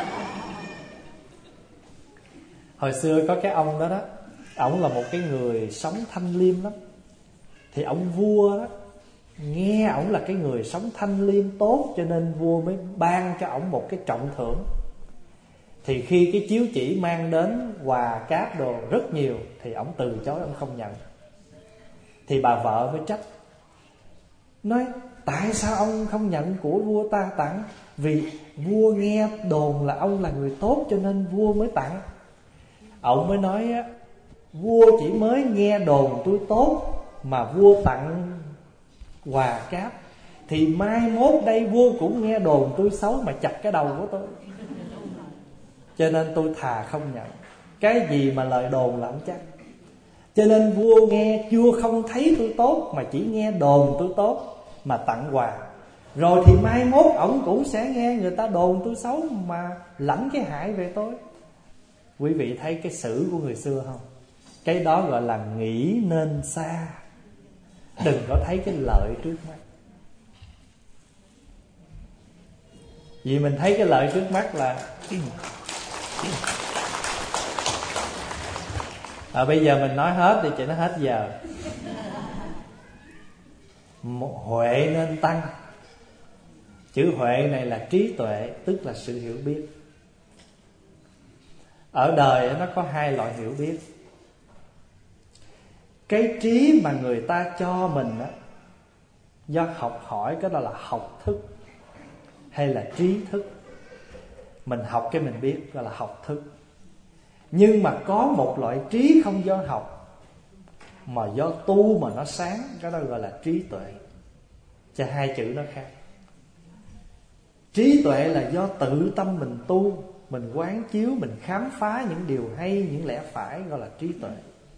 Hồi xưa có cái ông đó đó, ổng là một cái người sống thanh liêm lắm. Thì ông vua đó nghe ổng là cái người sống thanh liêm tốt, cho nên vua mới ban cho ổng một cái trọng thưởng. Thì khi cái chiếu chỉ mang đến quà cáp đồ rất nhiều, thì ổng từ chối, ổng không nhận. Thì bà vợ mới trách, nói tại sao ông không nhận của vua ta tặng? Vì vua nghe đồn là ông là người tốt cho nên vua mới tặng. Ông mới nói, vua chỉ mới nghe đồn tôi tốt mà vua tặng quà cáp, thì mai mốt đây vua cũng nghe đồn tôi xấu mà chặt cái đầu của tôi. Cho nên tôi thà không nhận. Cái gì mà lời đồn là không chắc. Cho nên vua nghe chưa không thấy tôi tốt, mà chỉ nghe đồn tôi tốt mà tặng quà. Rồi thì mai mốt ổng cũng sẽ nghe người ta đồn tôi xấu mà lãnh cái hại về tôi. Quý vị thấy cái xử của người xưa không? Cái đó gọi là nghĩ nên xa, đừng có thấy cái lợi trước mắt. Vì mình thấy cái lợi trước mắt là à, bây giờ mình nói hết thì chỉ nó hết giờ. Huệ nên tăng. Chữ huệ này là trí tuệ, tức là sự hiểu biết. Ở đời nó có hai loại hiểu biết. Cái trí mà người ta cho mình đó, do học hỏi, cái đó là học thức hay là trí thức. Mình học cái mình biết, gọi là học thức. Nhưng mà có một loại trí không do học, mà do tu mà nó sáng, cái đó gọi là trí tuệ. Cho hai chữ nó khác. Trí tuệ là do tự tâm mình tu, mình quán chiếu, mình khám phá những điều hay, những lẽ phải, gọi là trí tuệ.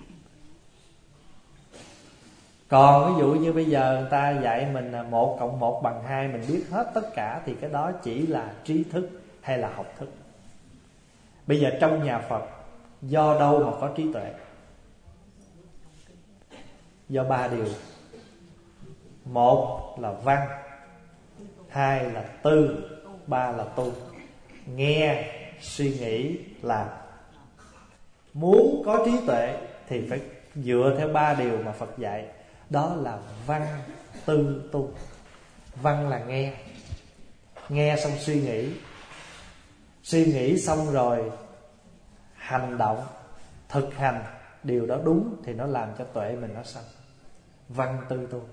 Còn ví dụ như bây giờ người ta dạy mình là một cộng một bằng hai, mình biết hết tất cả, thì cái đó chỉ là trí thức hay là học thức. Bây giờ trong nhà Phật, do đâu mà có trí tuệ? Do ba điều. Một là văn, hai là tư, ba là tu. Nghe, suy nghĩ, làm. Muốn có trí tuệ thì phải dựa theo ba điều mà Phật dạy. Đó là văn, tư, tu. Văn là nghe. Nghe xong suy nghĩ. Suy nghĩ xong rồi hành động, thực hành điều đó đúng, thì nó làm cho tuệ mình nó sanh. Văn, tư, tu.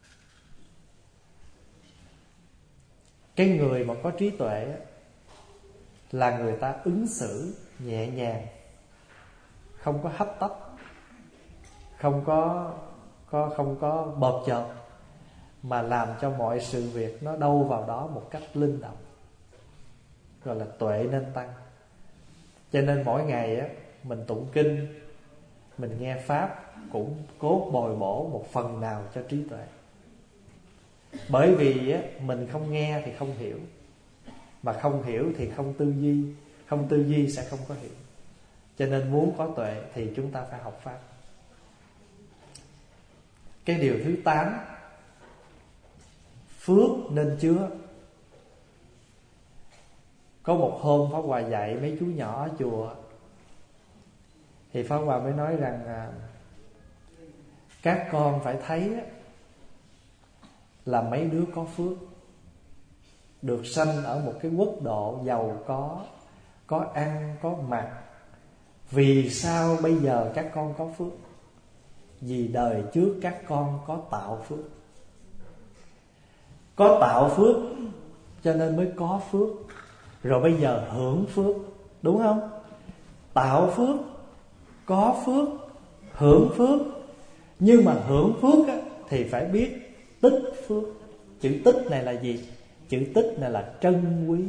Cái người mà có trí tuệ là người ta ứng xử nhẹ nhàng, không có hấp tấp, không có, có, không có bợp chợp, mà làm cho mọi sự việc nó đâu vào đó một cách linh động, gọi là tuệ nên tăng. Cho nên mỗi ngày á, mình tụng kinh, mình nghe pháp, cũng cố bồi bổ một phần nào cho trí tuệ. Bởi vì á, mình không nghe thì không hiểu, mà không hiểu thì không tư duy, không tư duy sẽ không có hiểu. Cho nên muốn có tuệ thì chúng ta phải học pháp. Cái điều thứ tám, phước nên chứa. Có một hôm Pháp Hòa dạy mấy chú nhỏ ở chùa, thì Pháp Hòa mới nói rằng à, các con phải thấy là mấy đứa có phước, được sanh ở một cái quốc độ giàu có, có ăn, có mặc. Vì sao bây giờ các con có phước? Vì đời trước các con có tạo phước. Có tạo phước cho nên mới có phước. Rồi bây giờ hưởng phước, đúng không? Tạo phước, có phước, hưởng phước. Nhưng mà hưởng phước á, thì phải biết tích phước. Chữ tích này là gì? Chữ tích này là trân quý.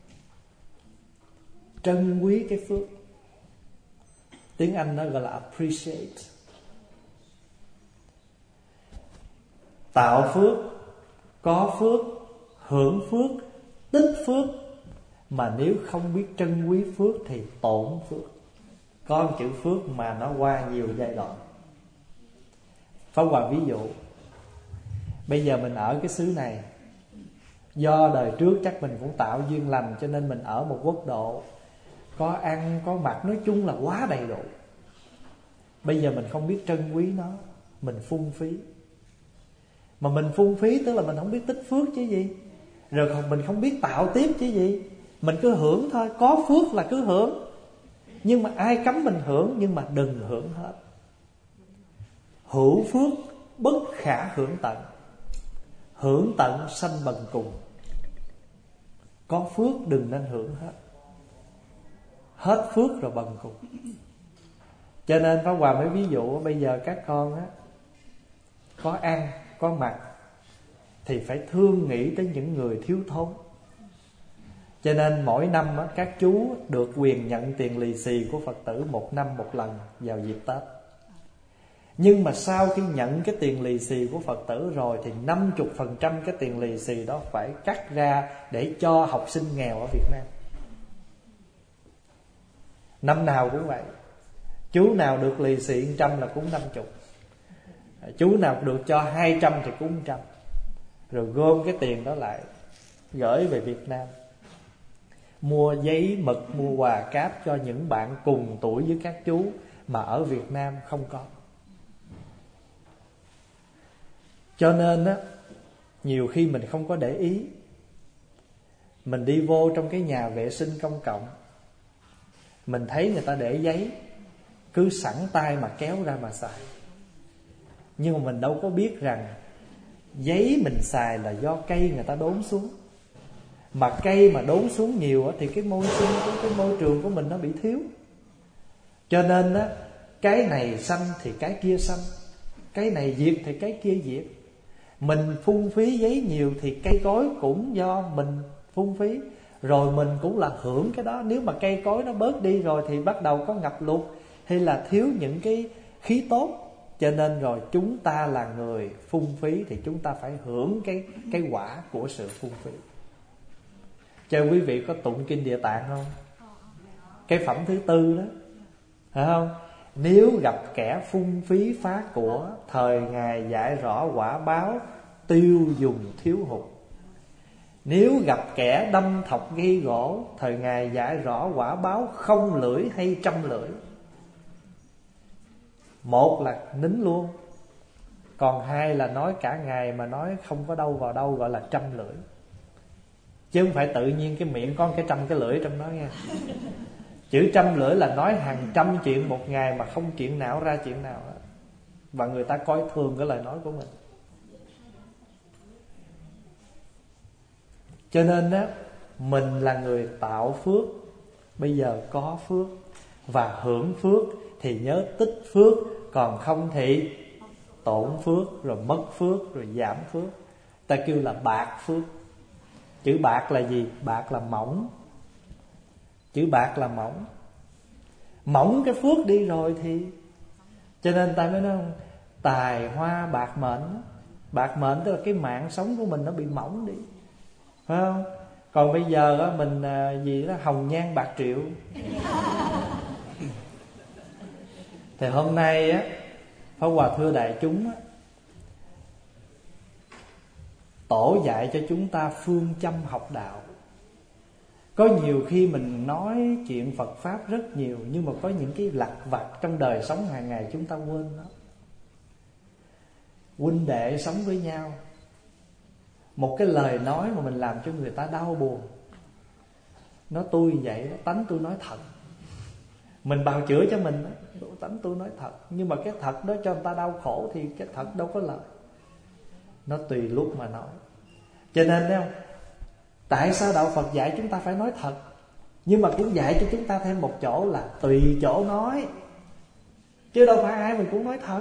Trân quý cái phước. Tiếng Anh nó gọi là appreciate. Tạo phước, có phước, hưởng phước, tích phước. Mà nếu không biết trân quý phước thì tổn phước. Có một chữ phước mà nó qua nhiều giai đoạn. Pháp Hòa ví dụ, bây giờ mình ở cái xứ này, do đời trước chắc mình cũng tạo duyên lành, cho nên mình ở một quốc độ có ăn, có mặc, nói chung là quá đầy đủ. Bây giờ mình không biết trân quý nó, mình phung phí. Mà mình phung phí tức là mình không biết tích phước chứ gì. Rồi còn mình không biết tạo tiếp chứ gì. Mình cứ hưởng thôi, có phước là cứ hưởng. Nhưng mà ai cấm mình hưởng, nhưng mà đừng hưởng hết. Hữu phước bất khả hưởng tận, hưởng tận sanh bần cùng. Có phước đừng nên hưởng hết. Hết phước rồi bần cùng. Cho nên Pháp Hòa mới ví dụ, bây giờ các con á, có ăn, có mặc, thì phải thương nghĩ tới những người thiếu thốn. Cho nên mỗi năm á, các chú được quyền nhận tiền lì xì của Phật tử một năm một lần vào dịp Tết. Nhưng mà sau khi nhận cái tiền lì xì của Phật tử rồi, thì năm mươi phần trăm cái tiền lì xì đó phải cắt ra để cho học sinh nghèo ở Việt Nam. Năm nào cũng vậy. Chú nào được lì xì một trăm là cúng năm mươi. Chú nào được cho hai trăm thì cúng một trăm. Rồi gom cái tiền đó lại gửi về Việt Nam, mua giấy mực, mua quà cáp cho những bạn cùng tuổi với các chú mà ở Việt Nam không có. Cho nên á, nhiều khi mình không có để ý. Mình đi vô trong cái nhà vệ sinh công cộng, mình thấy người ta để giấy, cứ sẵn tay mà kéo ra mà xài. Nhưng mà mình đâu có biết rằng giấy mình xài là do cây người ta đốn xuống. Mà cây mà đốn xuống nhiều thì cái môi sinh, cái môi trường của mình nó bị thiếu. Cho nên á, cái này xanh thì cái kia xanh, cái này diệt thì cái kia diệt. Mình phung phí giấy nhiều thì cây cối cũng do mình phung phí. Rồi mình cũng là hưởng cái đó. Nếu mà cây cối nó bớt đi rồi thì bắt đầu có ngập lụt, hay là thiếu những cái khí tốt. Cho nên rồi chúng ta là người phung phí thì chúng ta phải hưởng cái, cái quả của sự phung phí. Cho quý vị có tụng kinh Địa Tạng không? Cái phẩm thứ tư đó, phải không? Nếu gặp kẻ phung phí phá của, thời Ngài dạy rõ quả báo, tiêu dùng thiếu hụt. Nếu gặp kẻ đâm thọc gây gỗ, thời Ngài dạy rõ quả báo, không lưỡi hay trăm lưỡi. Một là nín luôn, còn hai là nói cả ngày mà nói không có đâu vào đâu, gọi là trăm lưỡi. Chứ không phải tự nhiên cái miệng có cái trăm cái lưỡi trong đó nha. Chữ trăm lưỡi là nói hàng trăm chuyện một ngày mà không chuyện nào ra chuyện nào hết. Và người ta coi thường cái lời nói của mình. Cho nên đó, mình là người tạo phước. Bây giờ có phước và hưởng phước thì nhớ tích phước, còn không thì tổn phước, rồi mất phước, rồi giảm phước. Ta kêu là bạc phước. Chữ bạc là gì? Bạc là mỏng. Chữ bạc là mỏng. Mỏng cái phước đi rồi thì, cho nên ta mới nói tài hoa bạc mệnh. Bạc mệnh tức là cái mạng sống của mình nó bị mỏng đi, phải không? Còn bây giờ á, mình gì đó hồng nhan bạc triệu. Thì hôm nay á, Pháp Hòa thưa đại chúng á, Tổ dạy cho chúng ta phương châm học đạo. Có nhiều khi mình nói chuyện Phật Pháp rất nhiều, nhưng mà có những cái lặt vặt trong đời sống hàng ngày chúng ta quên đó. Huynh đệ sống với nhau, một cái lời nói mà mình làm cho người ta đau buồn, nó tôi vậy đó, tánh tôi nói thật. Mình bào chữa cho mình đó, tánh tôi nói thật. Nhưng mà cái thật đó cho người ta đau khổ thì cái thật đâu có lợi. Nó tùy lúc mà nói. Cho nên thấy không, tại sao Đạo Phật dạy chúng ta phải nói thật, nhưng mà cũng dạy cho chúng ta thêm một chỗ là tùy chỗ nói, chứ đâu phải ai mình cũng nói thật.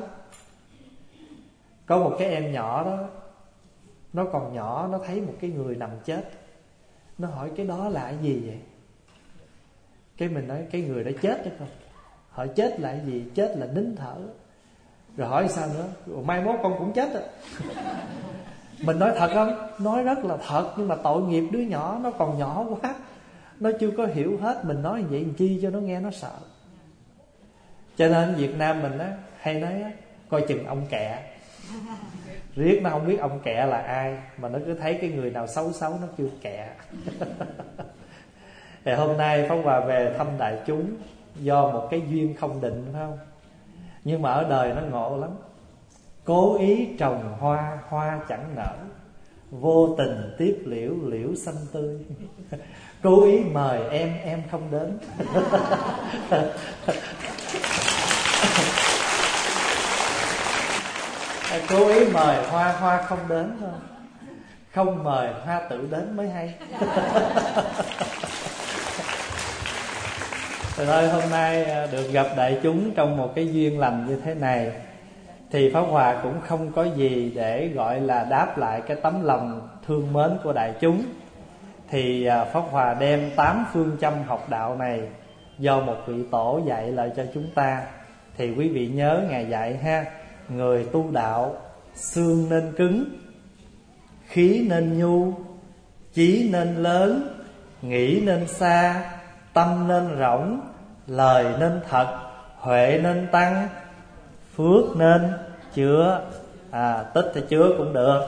Có một cái em nhỏ đó, nó còn nhỏ, nó thấy một cái người nằm chết. Nó hỏi cái đó là cái gì vậy? Cái mình nói cái người đã chết đó không? Hỏi chết là cái gì? Chết là nín thở. Rồi hỏi sao nữa? Rồi mai mốt con cũng chết rồi. Mình nói thật không? Nói rất là thật, nhưng mà tội nghiệp đứa nhỏ, nó còn nhỏ quá, nó chưa có hiểu hết. Mình nói vậy làm chi cho nó nghe nó sợ. Cho nên Việt Nam mình á hay nói á, coi chừng ông kẹ. Riết nó không biết ông kẹ là ai, mà nó cứ thấy cái người nào xấu xấu nó kêu kẹ. Thì hôm nay Pháp Hòa về thăm đại chúng do một cái duyên không định, phải không? Nhưng mà ở đời nó ngộ lắm. Cố ý trồng hoa, hoa chẳng nở, vô tình tiếp liễu, liễu xanh tươi. Cố ý mời em, em không đến. Cố ý mời hoa, hoa không đến thôi. Không mời hoa tự đến mới hay. Rồi thôi, hôm nay được gặp đại chúng trong một cái duyên lành như thế này, thì Pháp Hòa cũng không có gì để gọi là đáp lại cái tấm lòng thương mến của đại chúng. Thì Pháp Hòa đem tám phương châm học đạo này do một vị tổ dạy lại cho chúng ta. Thì quý vị nhớ Ngài dạy ha: người tu đạo, xương nên cứng, khí nên nhu, chí nên lớn, nghĩ nên xa, tâm nên rỗng, lời nên thật, huệ nên tăng, phước nên chứa. À, tích thì chứa cũng được.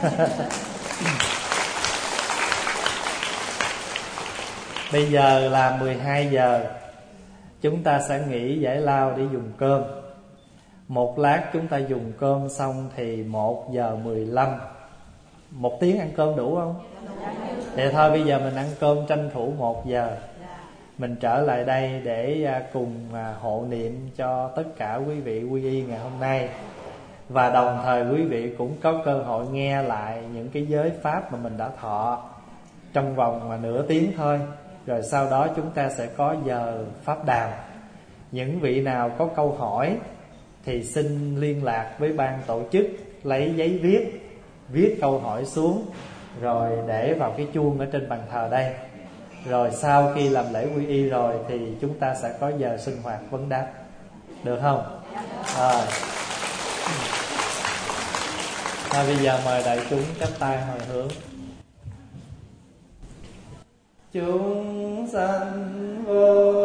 Bây giờ là mười hai giờ, chúng ta sẽ nghỉ giải lao để dùng cơm. Một lát chúng ta dùng cơm xong thì một giờ mười lăm. Một tiếng ăn cơm đủ không? Thì thôi bây giờ mình ăn cơm tranh thủ một giờ. Mình trở lại đây để cùng hộ niệm cho tất cả quý vị quy y ngày hôm nay. Và đồng thời quý vị cũng có cơ hội nghe lại những cái giới pháp mà mình đã thọ trong vòng mà nửa tiếng thôi. Rồi sau đó chúng ta sẽ có giờ pháp đàm. Những vị nào có câu hỏi thì xin liên lạc với ban tổ chức, lấy giấy viết, viết câu hỏi xuống, rồi để vào cái chuông ở trên bàn thờ đây. Rồi sau khi làm lễ quy y rồi thì chúng ta sẽ có giờ sinh hoạt vấn đáp. Được không? Rồi. À, bây giờ mời đại chúng chắp tay hồi hướng. Chúng sanh vô